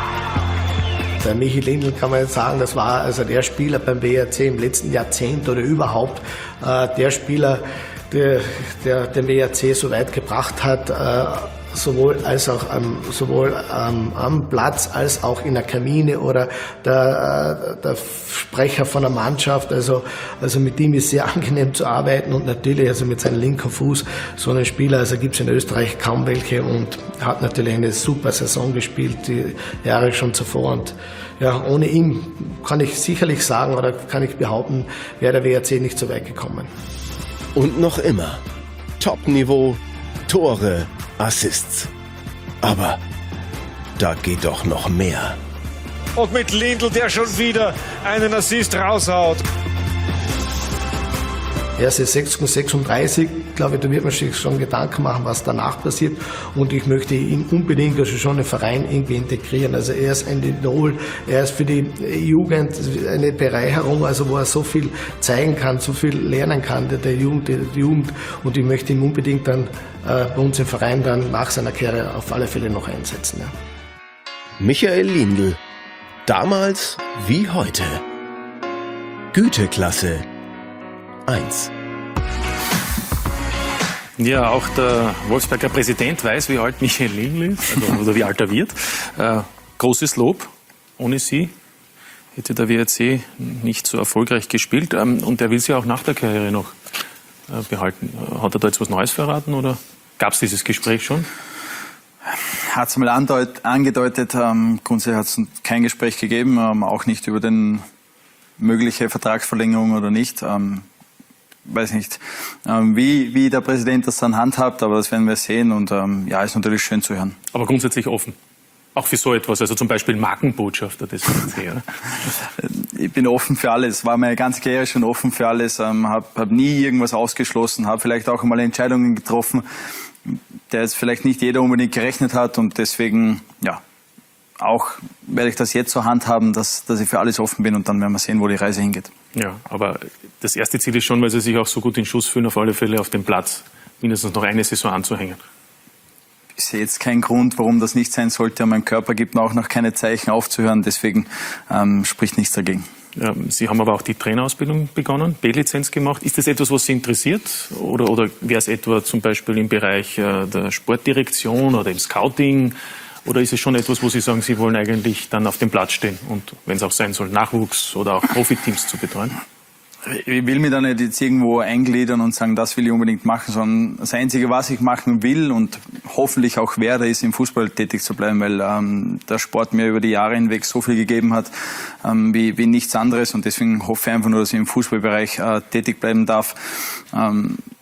Der Michi Lindl, kann man jetzt sagen, das war also der Spieler beim W R C im letzten Jahrzehnt oder überhaupt äh, der Spieler, der, der den W R C so weit gebracht hat, äh, sowohl als auch ähm, sowohl ähm, am Platz als auch in der Kabine oder der, äh, der Sprecher von der Mannschaft. Also, also mit ihm ist sehr angenehm zu arbeiten und natürlich also mit seinem linken Fuß so einen Spieler, also gibt es in Österreich kaum welche und hat natürlich eine super Saison gespielt, die Jahre schon zuvor und ja, ohne ihn kann ich sicherlich sagen oder kann ich behaupten, wäre der W R C nicht so weit gekommen. Und noch immer Top-Niveau, Tore, Assists. Aber da geht doch noch mehr. Und mit Lindl, der schon wieder einen Assist raushaut. Er ist jetzt sechsunddreißig, glaube ich, da wird man sich schon Gedanken machen, was danach passiert. Und ich möchte ihn unbedingt also schon im Verein irgendwie integrieren. Also er ist ein Idol, er ist für die Jugend eine Bereicherung, also wo er so viel zeigen kann, so viel lernen kann, der, der Jugend, der Jugend. Und ich möchte ihn unbedingt dann äh, bei uns im Verein dann nach seiner Karriere auf alle Fälle noch einsetzen. Ja. Michael Lindl, damals wie heute. Güteklasse eins. Ja, auch der Wolfsberger Präsident weiß, wie alt Michael Lindl ist, also, oder wie alt er wird. Äh, großes Lob. Ohne sie hätte der W R C nicht so erfolgreich gespielt. Ähm, und er will sie auch nach der Karriere noch äh, behalten. Hat er da jetzt was Neues verraten oder gab es dieses Gespräch schon? Hat es mal andeut, angedeutet. Ähm, grundsätzlich hat es kein Gespräch gegeben, ähm, auch nicht über den mögliche Vertragsverlängerung oder nicht. Ähm, weiß nicht, ähm, wie, wie der Präsident das dann handhabt, aber das werden wir sehen und ähm, ja, ist natürlich schön zu hören. Aber grundsätzlich offen. Auch für so etwas, also zum Beispiel Markenbotschafter des W R C, oder? Ich bin offen für alles, war meine ganze Karriere schon offen für alles, ähm, habe hab nie irgendwas ausgeschlossen, habe vielleicht auch mal Entscheidungen getroffen, der jetzt vielleicht nicht jeder unbedingt gerechnet hat und deswegen, ja, auch werde ich das jetzt so handhaben, dass, dass ich für alles offen bin und dann werden wir sehen, wo die Reise hingeht. Ja, aber das erste Ziel ist schon, weil Sie sich auch so gut in Schuss fühlen, auf alle Fälle auf dem Platz mindestens noch eine Saison anzuhängen. Ich sehe jetzt keinen Grund, warum das nicht sein sollte. Mein Körper gibt mir auch noch keine Zeichen aufzuhören, deswegen ähm, spricht nichts dagegen. Ja, Sie haben aber auch die Trainerausbildung begonnen, B-Lizenz gemacht. Ist das etwas, was Sie interessiert? Oder, oder wäre es etwa zum Beispiel im Bereich äh, der Sportdirektion oder im Scouting? Oder ist es schon etwas, wo Sie sagen, Sie wollen eigentlich dann auf dem Platz stehen und, wenn es auch sein soll, Nachwuchs oder auch Profiteams zu betreuen? Ich will mich da nicht jetzt irgendwo eingliedern und sagen, das will ich unbedingt machen, sondern das Einzige, was ich machen will und hoffentlich auch werde, ist im Fußball tätig zu bleiben, weil ähm, der Sport mir über die Jahre hinweg so viel gegeben hat ähm, wie, wie nichts anderes und deswegen hoffe ich einfach nur, dass ich im Fußballbereich äh, tätig bleiben darf. Ähm,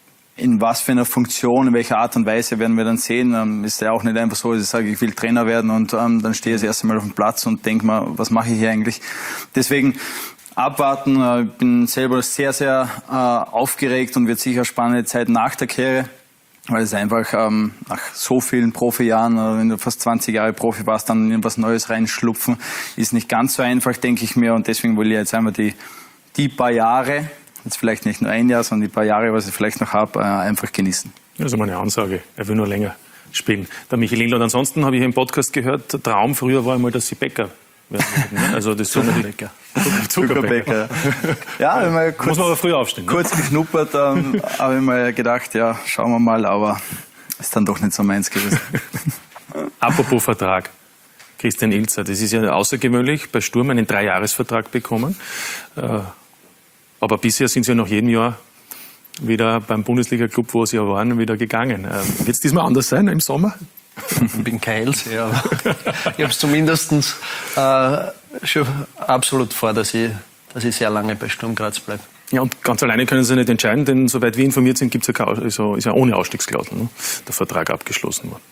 in was für einer Funktion, in welcher Art und Weise werden wir dann sehen. Ähm, ist ja auch nicht einfach so, dass ich sage, ich will Trainer werden und ähm, dann stehe ich das erste Mal auf dem Platz und denke mal, was mache ich hier eigentlich? Deswegen abwarten. Ich äh, bin selber sehr, sehr äh, aufgeregt und wird sicher spannende Zeit nach der Karriere. Weil es einfach ähm, nach so vielen Profijahren, oder wenn du fast zwanzig Jahre Profi warst, dann in was Neues reinschlupfen, ist nicht ganz so einfach, denke ich mir. Und deswegen will ich jetzt einmal die, die paar Jahre, jetzt vielleicht nicht nur ein Jahr, sondern die paar Jahre, was ich vielleicht noch habe, äh, einfach genießen. Das ist meine Ansage. Er will nur länger spielen. Der Michael Lindl. Und ansonsten habe ich im Podcast gehört, der Traum früher war einmal, dass Sie Bäcker werden. Also das Zuckerbäcker. Zuckerbäcker. Ja, wenn man kurz, muss man aber früh aufstehen. Kurz geschnuppert, ähm, habe ich mir gedacht, ja, schauen wir mal, aber ist dann doch nicht so meins gewesen. Apropos Vertrag. Christian Ilzer, das ist ja außergewöhnlich, bei Sturm einen Dreijahresvertrag bekommen. Aber bisher sind Sie ja nach jedem Jahr wieder beim Bundesliga-Club, wo Sie ja waren, wieder gegangen. Wird es diesmal anders sein im Sommer? Ich bin kein Hellseher, aber ich habe es zumindest äh, schon absolut vor, dass ich, dass ich sehr lange bei Sturm Graz bleibe. Ja, und ganz alleine können Sie nicht entscheiden, denn soweit wir informiert sind, gibt's ja keine, also ist ja ohne Ausstiegsklausel, ne, der Vertrag abgeschlossen worden.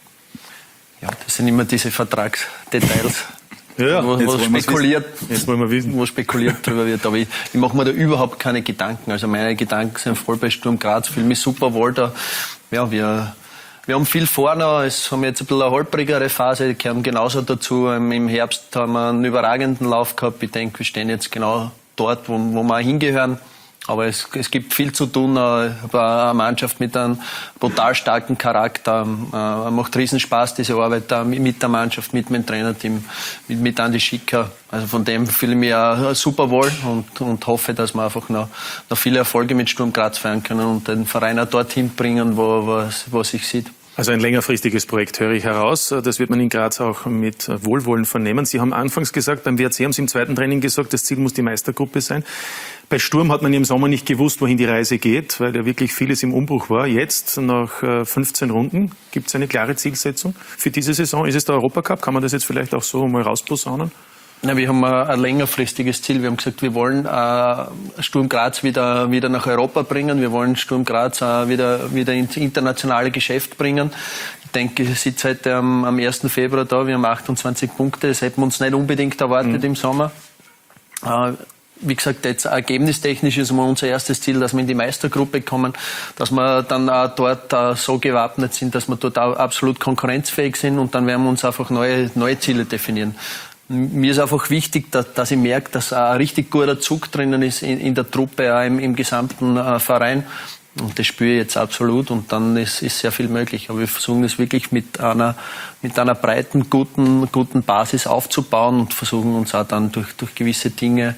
Ja, das sind immer diese Vertragsdetails, ja, wo, wo, spekuliert, jetzt wollen wir wissen. wo spekuliert drüber wird. Aber ich, ich mache mir da überhaupt keine Gedanken. Also meine Gedanken sind voll bei Sturm Graz, fühle mich super wohl da. Ja, wir... Wir haben viel vor noch, es haben jetzt ein bisschen eine holprigere Phase, die gehören genauso dazu. Im Herbst haben wir einen überragenden Lauf gehabt. Ich denke, wir stehen jetzt genau dort, wo, wo wir hingehören. Aber es, es gibt viel zu tun. Eine Mannschaft mit einem brutal starken Charakter. Äh, macht riesen Spaß, diese Arbeit da mit der Mannschaft, mit meinem Trainerteam, mit, mit Andi Schicker. Also von dem fühle ich mich auch super wohl und, und hoffe, dass wir einfach noch, noch viele Erfolge mit Sturm Graz feiern können und den Verein auch dorthin bringen, wo, wo, wo es sich sieht. Also ein längerfristiges Projekt höre ich heraus. Das wird man in Graz auch mit Wohlwollen vernehmen. Sie haben anfangs gesagt, beim W R C haben Sie im zweiten Training gesagt, das Ziel muss die Meistergruppe sein. Bei Sturm hat man im Sommer nicht gewusst, wohin die Reise geht, weil ja wirklich vieles im Umbruch war. Jetzt, nach fünfzehn Runden, gibt es eine klare Zielsetzung für diese Saison. Ist es der Europacup? Kann man das jetzt vielleicht auch so mal rausposaunen? Ja, wir haben ein längerfristiges Ziel. Wir haben gesagt, wir wollen äh, Sturm Graz wieder, wieder nach Europa bringen. Wir wollen Sturm Graz äh, wieder, wieder ins internationale Geschäft bringen. Ich denke, ich sitze heute am, am ersten Februar da. Wir haben achtundzwanzig Punkte. Das hätten wir uns nicht unbedingt erwartet mhm. im Sommer. Äh, Wie gesagt, jetzt ergebnistechnisch ist mal unser erstes Ziel, dass wir in die Meistergruppe kommen, dass wir dann auch dort uh, so gewappnet sind, dass wir dort auch absolut konkurrenzfähig sind und dann werden wir uns einfach neue, neue Ziele definieren. Mir ist einfach wichtig, dass, dass ich merke, dass ein richtig guter Zug drinnen ist in, in der Truppe, auch im, im gesamten uh, Verein. Und das spüre ich jetzt absolut und dann ist, ist sehr viel möglich. Aber wir versuchen das wirklich mit einer, mit einer breiten, guten, guten Basis aufzubauen und versuchen uns auch dann durch, durch gewisse Dinge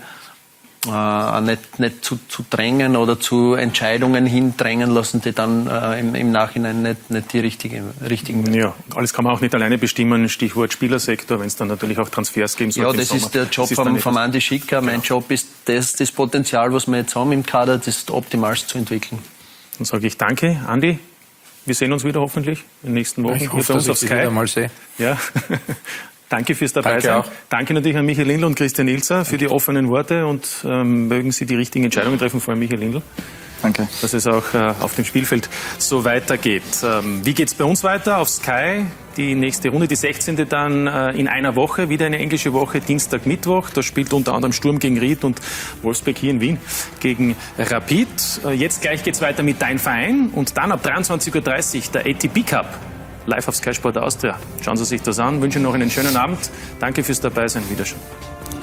Äh, nicht, nicht zu, zu drängen oder zu Entscheidungen hindrängen lassen, die dann äh, im, im Nachhinein nicht, nicht die richtige, richtigen werden. Ja, alles kann man auch nicht alleine bestimmen, Stichwort Spielersektor, wenn es dann natürlich auch Transfers geben soll. Ja, das ist der Job vom, vom Andi Schicker. Mein ja. Job ist, das, das Potenzial, was wir jetzt haben im Kader, das optimalst zu entwickeln. Dann sage ich danke, Andi. Wir sehen uns wieder hoffentlich in den nächsten Wochen. Ich hoffe, dass ich Sie wieder mal sehe. Ja. Danke fürs Dabeisein. Danke auch. Danke natürlich an Michael Lindl und Christian Ilzer für die offenen Worte und ähm, mögen Sie die richtigen Entscheidungen treffen, vor allem Michael Lindl. Danke. Dass es auch äh, auf dem Spielfeld so weitergeht. Ähm, wie geht es bei uns weiter? Auf Sky die nächste Runde, die sechzehnte dann äh, in einer Woche. Wieder eine englische Woche, Dienstag, Mittwoch. Da spielt unter anderem Sturm gegen Ried und Wolfsberg hier in Wien gegen Rapid. Äh, jetzt gleich geht es weiter mit Dein Verein und dann ab dreiundzwanzig Uhr dreißig der A T P Cup. Live auf Sky Sport Austria. Schauen Sie sich das an. Wünsche noch einen schönen Abend. Danke fürs Dabeisein. Wiedersehen.